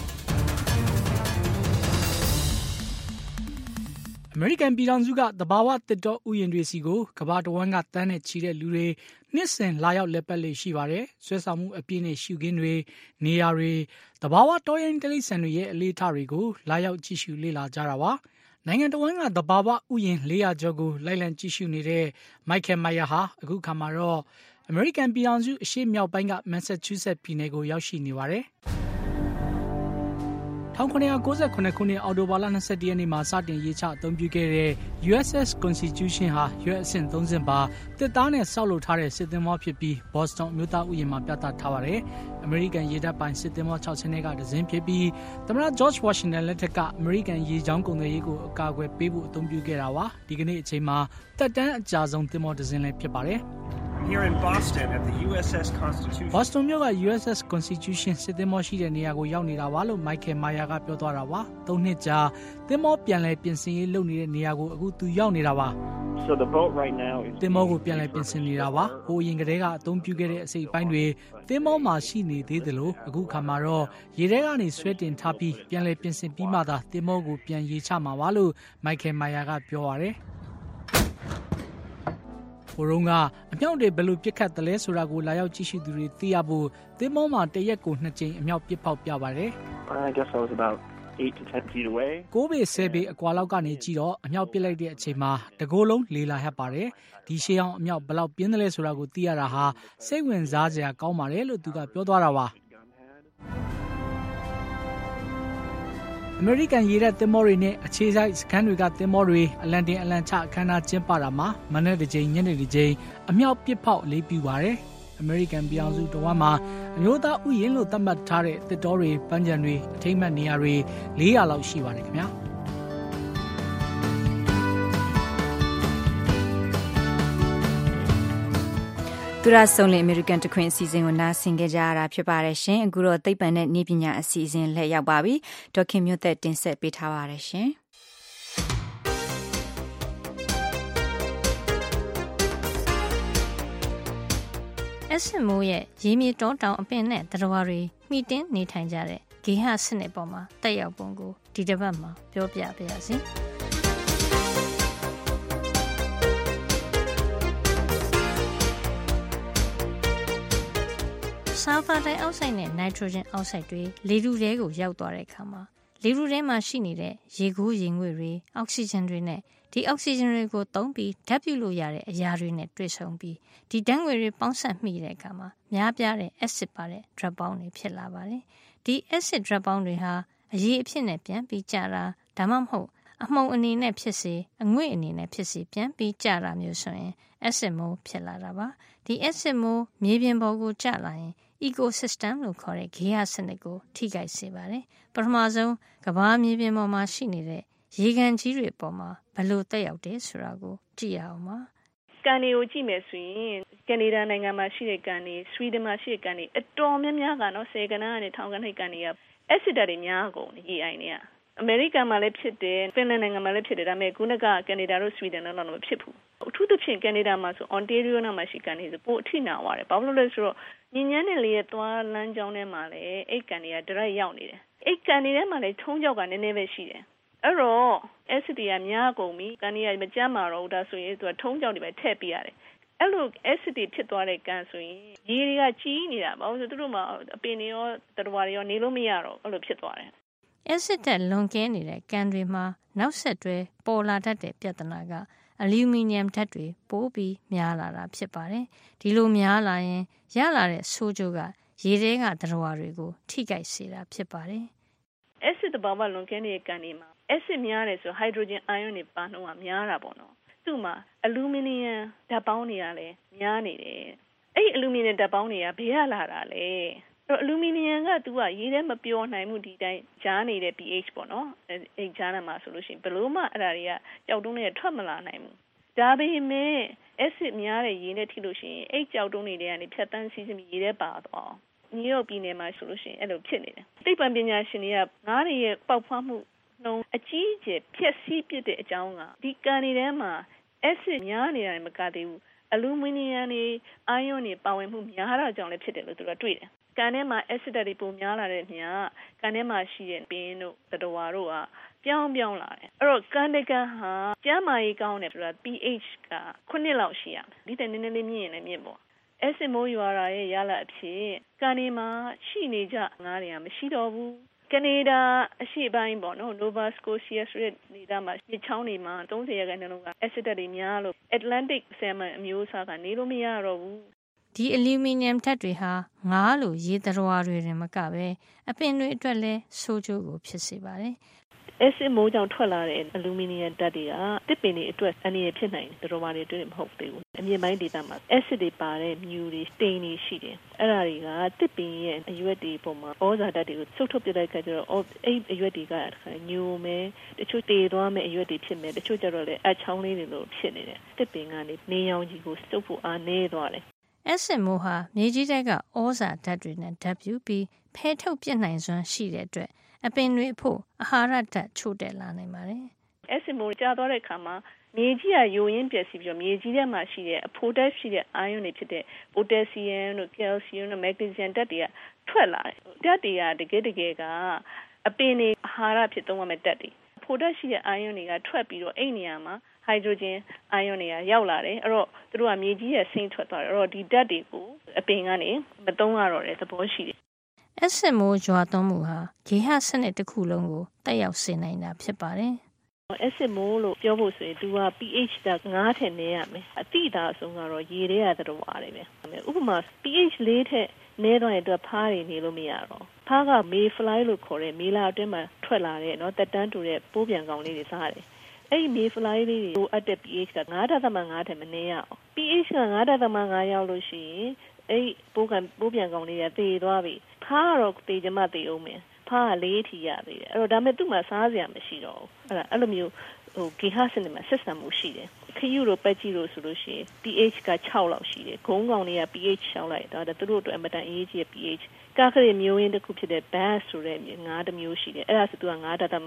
အမေရိကန်ပြည်ထောင်စုကသဘာဝသစ်တောဥယျာဉ်တွေစီကိုကမ္ဘာတဝန်းကတန်းနဲ့ချီတဲ့လူတွေနှစ်စဉ်လာရောက်လက်ပတ်လေရှိပါတယ်။ဆွဲဆောင်မှုအပြည့်နဲ့ရှုခင်းတွေနေရာတွေသဘာဝတောရိုင်းတိရစ္ဆာန်တွေရဲ့အလေးထားတွေကိုလာရောက်ကြည့်ရှုလေ့လာကြတာပါ။နိုင်ငံတဝန်းကသဘာဝဥယျာဉ်400ကျော်ကိုလိုက်လံကြည့်ရှုနေတဲ့ Michael Meyer ဟာအခုခါမှာတော့အမေရိကန်ပြည်ထောင်စုအရှေ့မြောက်ပိုင်းက Massachusetts ပြည်နယ်ကိုရောက်ရှိနေပါတယ်။1998ခုနှစ်အောက်တိုဘာလ21ရက်နေ့မှာစတင်ရေးချအသုံးပြုခဲ့တဲ့ USS Constitution ဟာရွက်အဆင့်3ဆင့်ပါတစ်သားနဲ့ဆောက်လုပ်ထားတဲ့စစ်သင်္ဘောဖြစ်ပြီး Boston မြို့သားဥယျာဉ်မှာပြသထားပါတယ်။ American ရေတပ်ပိုင်စစ်သင်္ဘော6ဆင့်ကတစ်စင်းဖြစ်ပြီးသမ္မတ George Washington လက်ထက်က American ရေကြောင်းကုန်သွယ်ရေးကိုအကာအကွယ်ပေးဖို့အသုံးပြုခဲ့တာပါ။ဒီကနေ့အချိန်မှာတက်တန်းအကြာဆုံးသင်္ဘောတစ်စင်းလည်းဖြစ်ပါတယ်။ Here in Boston at the USS Constitution. Boston မြို့က USS Constitution စစ်သင်္ဘောရှိတဲ့နေရာကိုရောက်နေတာပါလို့ Michael Meyer ကပြောသွားတာပါ။3နှစ်ကြာသင်္ဘောပြန်လည်ပြင်ဆင်ရေးလုပ်နေတဲ့နေရာကိုအခုသူရောက်နေတာပါ။ So the boat right now is သင်္ဘောကိုပြန်လည်ပြင်ဆင်နေတာပါ။ဟိုအရင်ကတည်းကအသုံးပြုခဲ့တဲ့အစိပ်ပိုင်းတွေသင်္ဘောမှာရှိနေသေးတယ်လို့အခုခါမှာတော့ရေထဲကနေဆွဲတင်ထားပြီးပြန်လည်ပြင်ဆင်ပြီးမှသာသင်္ဘောကိုပြန်ရေချမှာပါလို့ Michael Meyer ကပြောပါတယ်။ဘုရုံးကအမြောက်တွေဘယ်လိုပစ်ခတ်တယ်လဲဆိုတာကိုလာရောက်ကြည့်ရှုသူတွေသိရဖို့သင်္ဘောမှာတရက်ကို2ကြိမ်အမြောက်ပစ်ဖောက်ပြပါတယ် I guess I was about 8 to 10 feet away 9ပေ10ပေအကွာလောက်ကနေကြည့်တော့အမြောက်ပစ်လိုက်တဲ့အချိန်မှာတကိုယ်လုံးလေလာဟပ်ပါတယ်ဒီရှေးအောင်အမြောက်ဘယ်လောက်ပြင်းတယ်လဲဆိုတာကိုသိရတာဟာစိတ်ဝင်စားစရာကောင်းပါတယ်လို့သူကပြောသွားတာပါအမေရိကန်ရေတပ်သင်္ဘောတွေနဲ့အခြေစိုက်စခန်းတွေကသင်္ဘောတွေအလံတင်အလံချအခမ်းအနားကျင်းပတာမှာမနေ့တစ်ကြိမ်ညနေတစ်ကြိမ်အမြောက်ပစ်ဖောက်လေးပြပါတယ်အမေရိကန်ပြည်အောင်စုတဝမ်းမှာအမျိုးသားဥယျာဉ်လို့သတ်မှတ်ထားတဲ့သစ်တောတွေပန်းခြံတွေအထိမ်းအမှတ်နေရာတွေ400လောက်ရှိပါတယ်ခင်ဗျာသူရဆုံးလင်အမေရိကန်တခွင်အစီအစဉ်ကိုနားဆင်ကြကြရတာဖြစ်ပါတယ်ရှင်အခုတော့သိပ္ပံနဲ့နည်းပညာအစီအစဉ်လက်ရောက်ပါပြီဒေါက်ခင်မျိုးသက်တင်ဆက်ပေးထားပါတယ်ရှင်အက်ဆစ်မိုးရဲ့ရေမြေတောတောင်အပင်နဲ့သတ္တဝါတွေမှီတင်းနေထိုင်ကြတဲ့ဂေဟစနစ်ပေါ်မှာတက်ရောက်ပုံကိုဒီတစ်ပတ်မှာပြောပြပါရစေဆာလ်ဖာဒိုင်အောက်ဆိုဒ်နဲ့နိုက်ထရိုဂျင်အောက်ဆိုဒ်တွေလေထုထဲကိုရောက်သွားတဲ့အခါမှာလေထုထဲမှာရှိနေတဲ့ရေခိုးရေငွေ့တွေအောက်ဆီဂျင်တွေနဲ့ဒီအောက်ဆီဂျင်တွေကိုသုံးပြီးဓာတ်ပြုလို့ရတဲ့အရာတွေနဲ့တွေ့ဆုံပြီးဒီဓာတ်ငွေတွေပေါင်းစပ်မိတဲ့အခါမှာများပြားတဲ့ acid ပါတဲ့ drop ပေါင်းတွေဖြစ်လာပါတယ်။ဒီ acid drop ပေါင်းတွေဟာအရည်အဖြစ်နဲ့ပြန်ပြီးကျတာဒါမှမဟုတ်အမှုန်အနေနဲ့ဖြစ်စေအငွေ့အနေနဲ့ဖြစ်စေပြန်ပြီးကျတာမျိုးဆိုရင် acid မိုးဖြစ်လာတာပါ။ဒီ acid မိုးမြေပြင်ပေါ်ကိုကျလာရင်ecosystem လို့ခေါ်တဲ့ဂေဟစနစ်ကိုထိခိုက်စေပါတယ်။ပထမဆုံးကမ္ဘာမြေပြင်ပေါ်မှာရှိနေတဲ့ရေကန်ကြီးတွေပေါ်မှာဘယ်လိုတက်ရောက်တယ်ဆိုတာကိုကြည့်ရအောင်ပါ။ကန်တွေကိုကြည့်မယ်ဆိုရင်ကနေဒါနိုင်ငံမှာရှိတဲ့ကန်တွေဆွီဒင်မှာရှိတဲ့ကန်တွေအတော်များများကနော်10ကဏ္ဍကနေ1000ကဏ္ဍကန်တွေက acid တွေများကုန်ရေအိုင်တွေကအမေရိကန်မှာလည်းဖြစ်တယ်ဖင်လန်နိုင်ငံမှာလည်းဖြစ်တယ်ဒါပေမဲ့ခုနကကနေဒါတို့ဆွီဒင်တို့တော့မဖြစ်ဘူးအထူးသဖြင့်ကနေဒါမှာဆို Ontario မှာရှိကန်တွေဆိုပိုအထိနာသွားတယ်ဘာလို့လဲဆိုတော့ညဉ့်ညမ်းတဲ့လေရဲ့သွားလမ်းကြောင်းထဲမှာလည်းအိတ်ကန်တွေက direct ရောက်နေတယ်အိတ်ကန်တွေထဲမှာလည်းထုံးကြောက်ကနည်းနည်းပဲရှိတယ်အဲ့တော့ acid တွေကများကုန်ပြီကန်တွေကမကြမ်းမာတော့ဘူးဒါဆိုရင်သူကထုံးကြောက်တွေပဲထည့်ပေးရတယ်အဲ့လို acid တွေဖြစ်သွားတဲ့ကန်ဆိုရင်ရေတွေကကြီးနေတာဘာလို့ဆိုသူတို့မှာအပင်တွေရောသတ္တဝါတွေရောနေလို့မရတော့အဲ့လိုဖြစ်သွားတယ်acid တက်လွန်ကဲနေတဲ့ကန်တွေမှာနောက်ဆက်တွဲပေါ်လာတတ်တဲ့ပြဿနာကအလူမီနီယမ်ဓာတ်တွေပိုးပြီးများလာတာဖြစ်ပါတယ်ဒီလိုများလာရင်ရလာတဲ့ဆိုးကျိုးကရေထဲကသတ္တဝါတွေကိုထိခိုက်စေတာဖြစ်ပါတယ် acid တဘာဝလွန်ကဲနေတဲ့ကန်တွေမှာ acid များတယ်ဆို hydrogen ion တွေပါနှုန်းကများတာပေါ့နော်သူ့မှာအလူမီနီယမ်ဓာတ်ပေါင်းတွေကလည်းများနေတယ်အဲ့အလူမီနီယမ်ဓာတ်ပေါင်းတွေကဘယ်ကလာတာလဲအလူမီနီယမ်ကသူကရေထဲမပျော်နိုင်ဘူးဒီတိုင်းကြားနေတဲ့ pH ပေါ့နော်အဲ့ကြားထဲမှာဆိုလို့ရှိရင်ဘလို့မှအဲ့ဒါတွေကကြောက်တုံးတွေထွက်မလာနိုင်ဘူးဒါပေမဲ့ acid များတဲ့ရေနဲ့ထိလို့ရှိရင်အဲ့ကြောက်တုံးတွေကနေဖြတ်တန်းစီးစီးရေထဲပါသွားနယူးယောက်ပြည်နယ်မှာဆိုလို့ရှိရင်အဲ့လိုဖြစ်နေတယ်သိပ္ပံပညာရှင်တွေကငါးတွေရဲ့ပေါက်ဖွားမှုနှုန်းအကြီးအကျယ်ဖြည့်ဆည်းပစ်တဲ့အကြောင်းကဒီကန်တွေထဲမှာ acid များနေတာမကသေးဘူးအလူမီနီယမ်တွေအိုင်ယွန်တွေပါဝင်မှုများတာကြောင့်လည်းဖြစ်တယ်လို့သူတို့တွေ့တယ်ကန်ထဲမှာ acid တွေပုံများလာတဲ့မြာကန်ထဲမှာရှိတဲ့ပင်တို့သတ္တဝါတို့ကပြောင်းလာတယ်အဲ့တော့ကန်တကန်ဟာကျန်းမာရေးကောင်းတယ်ဆိုတာ pH က9လောက်ရှိရမယ်ဒီတဲ့နည်းနည်းလေးမြင့်ရင်လည်းမြင့်ပေါ့ acid မိုးရွာတာရဲ့ရလအဖြစ်ကန်ဒီမှာရှိနေကြငါးတွေကမရှိတော့ဘူးကနေဒါအရှေ့ပိုင်းပေါ့နော် Nova Scotia ဆိုတဲ့နေရာမှာမြစ်ချောင်းတွေမှာ30ရာခိုင်နှုန်းက acid တွေများလို့ Atlantic salmon အမျိုးအစားကနေလို့မရတော့ဘူးဒီအလူမီနီယမ်ဓာတ်တွေဟာငါးလိုရေသတ္တဝါတွေတင်မကပဲအပင်တွေအတွက်လည်းဆိုးကျိုးကိုဖြစ်စေပါတယ်acid မိုးကြောင့်ထွက်လာတဲ့အလူမီနီယမ်ဓာတ်တွေကတစ်ပင်တွေအတွက်အန္တရာယ်ဖြစ်နိုင်တယ်သတ္တဝါတွေအတွက်မဟုတ်သေးဘူးအမြင့်ပိုင်းဒေသမှာ acid တွေပါတဲ့မြူတွေစတိန်တွေရှိတယ်အဲ့ဒါတွေကတစ်ပင်ရဲ့အရွက်တွေပုံမှာဩဇာဓာတ်တွေကိုဆုတ်ထုတ်ပြလိုက်ကြတော့အဲ့အရွက်တွေကညိုမယ်တချို့တည်သွားမယ်အရွက်တွေဖြစ်မယ်တချို့ကျတော့လည်းအချောင်းလေးတွေလိုဖြစ်နေတယ်တစ်ပင်ကနေနေရောင်ကြီးကိုစုပ်ဖို့အားနည်းသွားတယ်acid မိုးဟာမြေကြီးထဲကဩဇာဓာတ်တွေနဲ့ဓာတ်ပြုပြီးဖယ်ထုတ်ပြစ်နိုင်စွမ်းရှိတဲ့အတွက်အပင်တွေအဖို့အာဟာရဓာတ်ချို့တက်လာနိုင်ပါတယ်။ acid မိုးကျသွားတဲ့အခါမှာမြေကြီးကယိုရင်းပျက်စီးပြီးတော့မြေကြီးထဲမှာရှိတဲ့အဖိုဓာတ်ရှိတဲ့ ion တွေဖြစ်တဲ့ potassium တို့ calcium တို့ magnesium ဓာတ်တွေကထွက်လာတယ်။ဓာတ်တွေကတကယ်ကအပင်တွေအာဟာရဖြစ်သုံးရမယ့်ဓာတ်တွေ။ဖိုဓာတ်ရှိတဲ့ ion တွေကထွက်ပြီးတော့အဲ့နေရာမှာ hydrogen ion တွေကရောက်လာတယ်အဲ့တော့သူတို့ကမြေကြီးရဲ့ဆင်းထွက်သွားတယ်အဲ့တော့ဒီဓာတ်တွေကိုအပင်ကနေမသုံးရတော့တဲ့သဘောရှိတယ် acid မိုးရွာသွန်းမှုဟာဂေဟစနစ်တစ်ခုလုံးကိုတက်ရောက်စေနိုင်တာဖြစ်ပါတယ် acid မိုးလို့ပြောဖို့ဆိုရင်သူက pH က9ထက်နည်းရမယ်အတိအသာအဆုံးကတော့ရေထဲရတဲ့တော်ပါတယ်ပဲဥပမာ pH 4ထက်နည်းတော့ရင်သူကဖားနေလို့မရတော့ဖားကမေးဖလိုင်းလို့ခေါ်တဲ့မေးလာအတွင်းမှာထွက်လာတဲ့နော်တက်တန်းတူတဲ့ပိုးပြန်ကောင်လေးတွေစားတယ်အဲ့ဒီမေးဖလိုင်းလေးတွေအပ်တဲ့ pH က 9.5 ထက်မနည်းရအောင် pH က 9.5 ရောက်လို့ရှိရင်အဲ့ပိုးပြန်ကောင်လေးတွေသေသွားပြီဖားကတော့သေကြမှသေအောင်မယ်ဖားက4ထီရသေးတယ်အဲ့တော့ဒါမဲ့သူ့မှာစားစရာမရှိတော့ဘူးအဲ့လိုမျိုးဂေဟစနစ်မှာဆက်ဆံမှုရှိတယ်ခရုတို့ပက်ကြီးတို့ဆိုလို့ရှိရင် pH က6လောက်ရှိတယ်ဂုံးကောင်တွေက pH 6လိုက်ဒါသူတို့အတွက်အမတန်အရေးကြီးတဲ့ pH ကားခရီးမျိုးရင်းတစ်ခုဖြစ်တဲ့ bass ဆိုတဲ့ငါးတစ်မျိုးရှိတယ်အဲ့ဒါဆိုသူက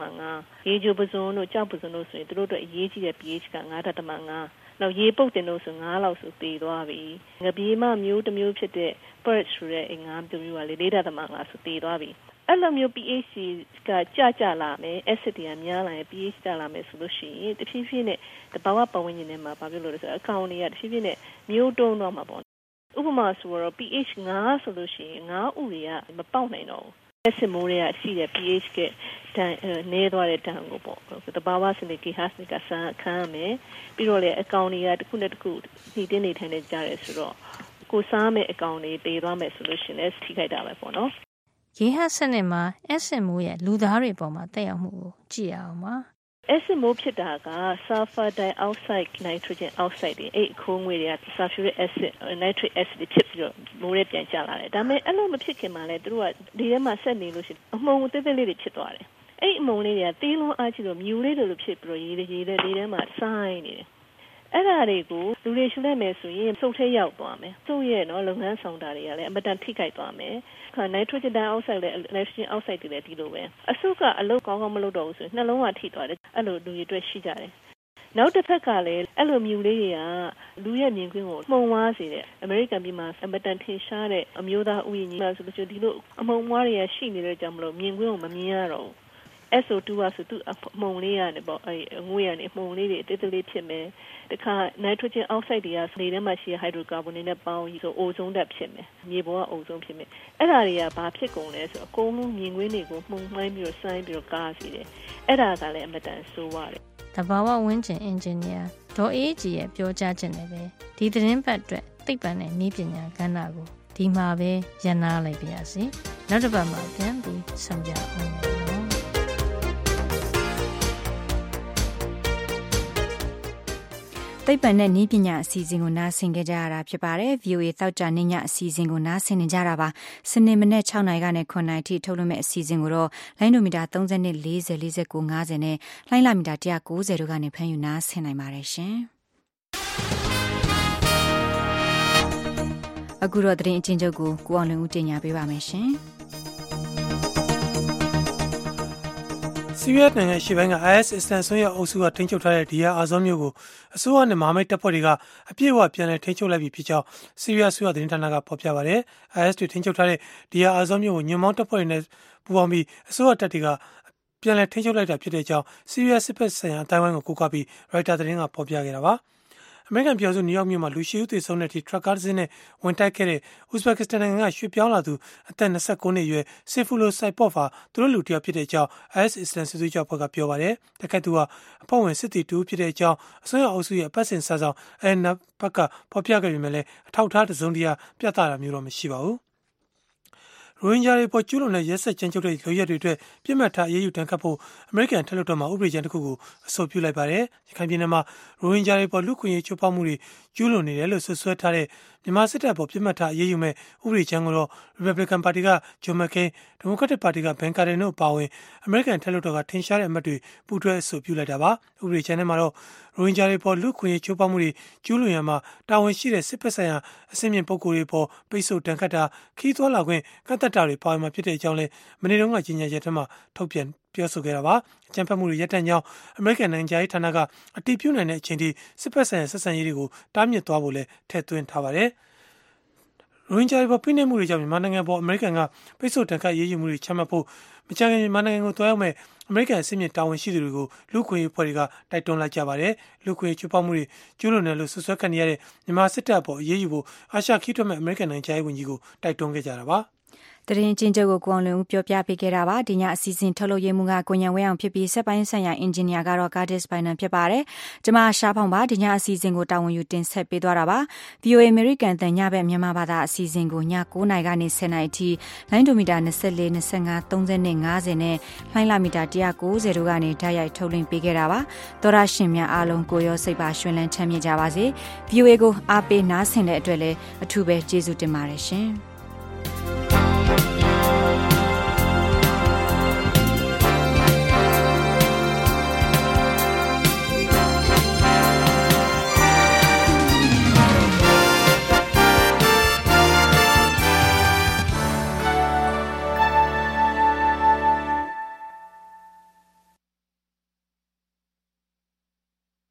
9.5 ရေချိုပစုံတို့ကြောက်ပစုံတို့ဆိုရင်သူတို့အတွက်အရေးကြီးတဲ့ pH က 9.5 နောက်ရေပုတ်တင်တို့ဆို9လောက်ဆိုသေသွားပြီငပြေးမမျိုးတစ်မျိုးဖြစ်တဲ့ perch ဆိုတဲ့ငါးတစ်မျိုးကလေ 4.5 ဆိုသေသွားပြီအဲ့လိုမျိုး pH ကကျလာမယ် acid တွေကများလာရင် pH ကျလာမယ်ဆိုလို့ရှိရင်တဖြည်းဖြည်းနဲ့တဘာဝပတ်ဝန်းကျင်ထဲမှာဘာဖြစ်လို့လဲဆိုတော့အကောင်တွေကတဖြည်းဖြည်းနဲ့မျိုးတုံးတော့မှာပေါ့ဥပမာဆိုတော့ pH 9ဆိုလို့ရှိရင်9ဥတွေကမပေါက်နိုင်တော့ဘူး acid မိုးတွေကရှိတဲ့ pH ကတန်နေသွားတဲ့တန်ကိုပေါ့တဘာဝစနစ်ဂေဟစနစ်ကဆန်းခံရမယ်ပြီးတော့လေအကောင်တွေကတစ်ခုနဲ့တစ်ခုနှိမ့်တင်းနေထိုင်နေကြတယ်ဆိုတော့ကိုစားမဲ့အကောင်တွေတေသွားမယ်ဆိုလို့ရှိရင်လည်းထိခိုက်တာပဲပေါ့နော်ဂေဟစနစ်မှာ acid မိုးရဲ့လူသားတွေပေါ်မှာတက်ရောက်မှုကိုကြည့်အောင်ပါ acid မိုးဖြစ်တာက sulfur dioxide nitrogen oxide တွေအဲ့ခိုးငွေတွေက sulfuric acid nitric acid တွေဖြစ်ပြီးတော့မိုးတွေပြန်ကျလာတယ်ဒါပေမဲ့အဲ့လိုမဖြစ်ခင်မှာလဲသူတို့ကဒီထဲမှာဆက်နေလို့ရှိရင်အမှုန်သေးသေးလေးတွေဖြစ်သွားတယ်အဲ့အမှုန်လေးတွေကသေးလုံးအားကြီးတော့မြူလေးတွေလိုဖြစ်ပြီးတော့ရေးတဲ့ဒီထဲမှာဆိုင်းနေတယ်အဲ့ဒါတွေကိုလူတွေရှုလိုက်မယ်ဆိုရင်စုပ်ထဲရောက်သွားမယ်စုပ်ရဲ့နော်လုပ်ငန်းဆောင်တာတွေကလည်းအမတန်ထိခိုက်သွားမယ်nitrogen dioxide နဲ့ nitrogen oxide တွေလည်းဒီလိုပဲအဆုကအလုပ်ကောင်းကောင်းမလုပ်တော့ဘူးဆိုရင်နှလုံးကထိသွားတယ်အဲ့လိုလူတွေအတွက်ရှိကြတယ်နောက်တစ်ဖက်ကလည်းအဲ့လိုမြူလေးတွေကလူရဲ့မြင်ကွင်းကိုမှုံဝါးစေတယ်အမေရိကန်ပြည်မှာအမတန်ထင်ရှားတဲ့အမျိုးသားဥယျာဉ်ကြီးမှာဆိုလို့ဒီလိုအမှုံဝါးတွေကရှိနေတဲ့ကြောင့်မလို့မြင်ကွင်းကိုမမြင်ရတော့ဘူးSO2 ဆိုသူအမှုံလေးရတယ်ပေါ့အဲငွေရနေမှုံလေးတွေအသေးသေးဖြစ်မယ်တခါ nitrogen oxide တွေကနေထဲမှာရှိတဲ့ hydrocarbon တွေနဲ့ပေါင်းပြီးဆိုအိုဇုံဓာတ်ဖြစ်မယ်မြေပေါ်ကအိုဇုံဖြစ်မယ်အဲ့ဒါတွေကဘာဖြစ်ကုန်လဲဆိုတော့အကုန်လုံးမြင်ကွင်းတွေကိုမှုံမှိုင်းပြီးတော့ဆိုင်းပြီးတော့ကားစီတယ်အဲ့ဒါကလည်းအမတန်ဆိုးရတယ်တဘာဝဝင်းကျင်အင်ဂျင်နီယာဒေါ်အေးကြီးရဲ့ပြောကြားချက်နဲ့ပဲဒီသတင်းပတ်အတွက်သိပ္ပံနဲ့နည်းပညာကဏ္ဍကိုဒီမှာပဲရန်နာလိုက်ပါရစေနောက်တစ်ပတ်မှာပြန်ပြီးဆောင်ကြအောင်နော်သိပ္ပံနဲ့နည်းပညာအစီအစဉ်ကိုနားဆင်ကြရတာဖြစ်ပါတယ်။ VOA သောကြာနေ့ညအစီအစဉ်ကိုနားဆင်နေကြတာပါ။စနေမနေ့6နာရီကနေ9နာရီထိထုတ်လွှင့်မဲ့အစီအစဉ်ကိုတော့လိုင်းဒိုမီတာ30 40 49 50နဲ့လိုင်းလာမီတာ190တို့ကနေဖမ်းယူနားဆင်နိုင်ပါတယ်ရှင်။အခုတော့သတင်းအချင်းချုပ်ကိုကိုအောင်လွင်ဦးတင်ပြပေးပါမယ်ရှင်။ဆီးရီးယားနိုင်ငံရှေ့ပိုင်းက IS အစ္စလာမ်ဆွေးရအုပ်စုကထိန်းချုပ်ထားတဲ့ဒီယာအာဇောမြို့ကိုအစိုးရနဲ့မဟာမိတ်တပ်ဖွဲ့တွေကအပြည့်အဝပြန်လည်ထိန်းချုပ်လိုက်ပြီဖြစ်ကြောင်းဆီးရီးယားဆွေးရသတင်းဌာနကဖော်ပြပါတယ်။ IS တွေထိန်းချုပ်ထားတဲ့ဒီယာအာဇောမြို့ကိုညွန့်မောင်းတပ်ဖွဲ့တွေနဲ့ပူးပေါင်းပြီးအစိုးရတပ်တွေကပြန်လည်ထိန်းချုပ်လိုက်တာဖြစ်တဲ့အကြောင်းဆီးရီးယားစစ်ဖက်ဆိုင်ရာအတိုင်းအဝိုင်းကိုကိုးကားပြီးရိုက်တာသတင်းကဖော်ပြခဲ့တာပါ။အမေရိကန်ပြည်ထောင်စုနယူးယောက်မြို့မှာလူရှိဦးသေဆုံးတဲ့အထိထရပ်ကားတစ်စင်းနဲ့ဝင်တိုက်ခဲ့တဲ့ဥဇဘက်ကစ္စတန်နိုင်ငံကရွှေ့ပြောင်းလာသူအသက်29နှစ်အရွယ်ဆေဖူလိုဆိုင်ပေါ့ဖာသူတို့လူတစ်ယောက်ဖြစ်တဲ့အကြောင်း IS အစ္စလာမ်စစ်သွေးကြွအဖွဲ့ကပြောပါတယ်။တိုက်ခိုက်သူကအဖွဲ့ဝင်စစ်သည်တူဖြစ်တဲ့အကြောင်းအစိုးရအုပ်စုရဲ့အပတ်စဉ်စာဆောင်နဘတ်ကဖော်ပြခဲ့ပေမဲ့လည်းအထောက်အထားတစ်စုံတရာပြသတာမျိုးတော့မရှိပါဘူး။ရိုဟင်ဂျာတွေပေါ်ကျူးလွန်တဲ့ရက်စက်ကြမ်းကြုတ်တဲ့လုပ်ရက်တွေအတွက်ပြစ်မှတ်ထားအရေးယူတန်းခတ်ဖို့အမေရိကန်ထက်လွှတ်တော်မှာဥပဒေကြမ်းတစ်ခုကိုအဆိုပြုလိုက်ပါတယ်။ရခိုင်ပြည်နယ်မှာရိုဟင်ဂျာတွေပေါ်လူခွင့်ရေးချိုးဖောက်မှုတွေကျူးလွန်နေတယ်လို့ဆွဆွဲထားတဲ့မြန်မာစစ်တပ်ပေါ်ပြစ်မှတ်ထားအရေးယူမဲ့ဥပဒေကြမ်းကိုတော့ Republican ပါတီကဂျွန်မက်ကိန်း Democratic ပါတီကဘန်ကာဒင်တို့အပါအဝင်အမေရိကန်ထက်လွှတ်တော်ကထင်ရှားတဲ့အမတ်တွေပူးတွဲအဆိုပြုလိုက်တာပါ။ဥပဒေကြမ်းထဲမှာတော့ရိုဟင်ဂျာတွေပေါ်လူခွင့်ရေးချိုးဖောက်မှုတွေကျူးလွန်ရမှာတာဝန်ရှိတဲ့စစ်ဖက်ဆိုင်ရာအဆင့်မြင့်ပုဂ္ဂိုလ်တွေပေါ်ပိတ်ဆို့တန်ခတ်တာခီးသွွာလာခွင့်ကန့်သတ်တာတွေပါဝင်မှာဖြစ်တဲ့အကြောင်းလဲမနေ့တုန်းကကြေညာချက်ထဲမှာထုတ်ပြန်ပြောဆိုခဲ့တာပါအကြမ်းဖက်မှုတွေရပ်တန့်ကြောင်းအမေရိကန်နိုင်ငံခြားရေးဌာနကအတည်ပြုနိုင်တဲ့အချိန်ထိစစ်ဖက်ဆိုင်ရာဆက်ဆံရေးတွေကိုတားမြစ်သွားဖို့လဲထည့်သွင်းထားပါတယ်ရိုဟင်ဂျာတွေပေါ်ဖိနှိပ်မှုတွေကြောင့်မြန်မာနိုင်ငံပေါ်အမေရိကန်ကပိတ်ဆို့တန်ခတ်ရေးယူမှုတွေချမှတ်ဖို့မကြာခင်မြန်မာနိုင်ငံကိုတွားရောက်မဲ့အမေရိကန်အစည်းအဝေးတာဝန်ရှိသူတွေကိုလူခွင့်ရေးဖွဲ့တွေကတိုက်တွန်းလိုက်ကြပါတယ်လူခွင့်ရေးချိုးဖောက်မှုတွေကျူးလွန်တယ်လို့ဆွဆွဲခံရတဲ့မြန်မာစစ်တပ်အပေါ်အရေးယူဖို့အာရှခီးထွက်မဲ့အမေရိကန်နိုင်ငံခြားရေးဝန်ကြီးကိုတိုက်တွန်းခဲ့ကြတာပါတရင်ချင်းချုပ်ကိုကိုအောင်လွင်ဦးပြောပြပေးခဲ့တာပါဒီညအစီအစဉ်ထုတ်လုပ်ရေးမှုကကိုညံဝဲအောင်ဖြစ်ပြီးစက်ပိုင်းဆိုင်ရာအင်ဂျင်နီယာကတော့ Curtis Bynum ဖြစ်ပါတယ်ကျွန်မရှားဖောင်ပါဒီညအစီအစဉ်ကိုတာဝန်ယူတင်ဆက်ပေးသွားတာပါ VOA American တန်ညဘက်မြန်မာဘာသာအစီအစဉ်ကိုည9:00နာရီကနေ10:00နာရီအထိလိုင်းဒိုမီတာ24 25 30နဲ့50နဲ့လိုင်းလာမီတာ190တို့ကနေဓာတ်ရိုက်ထုတ်လွှင့်ပေးခဲ့တာပါသောရရှင်များအားလုံးကိုရောစိတ်ပါရှင်လန်းချမ်းမြေ့ကြပါစေ VOA ကိုအားပေးနားဆင်တဲ့အတွက်လည်းအထူးပဲကျေးဇူးတင်ပါတယ်ရှင်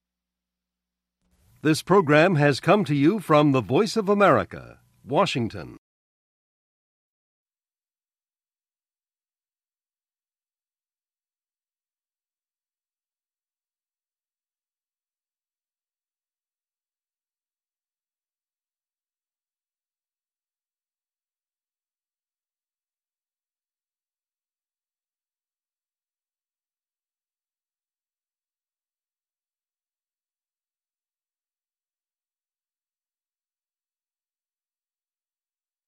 This program has come to you from the Voice of America, Washington.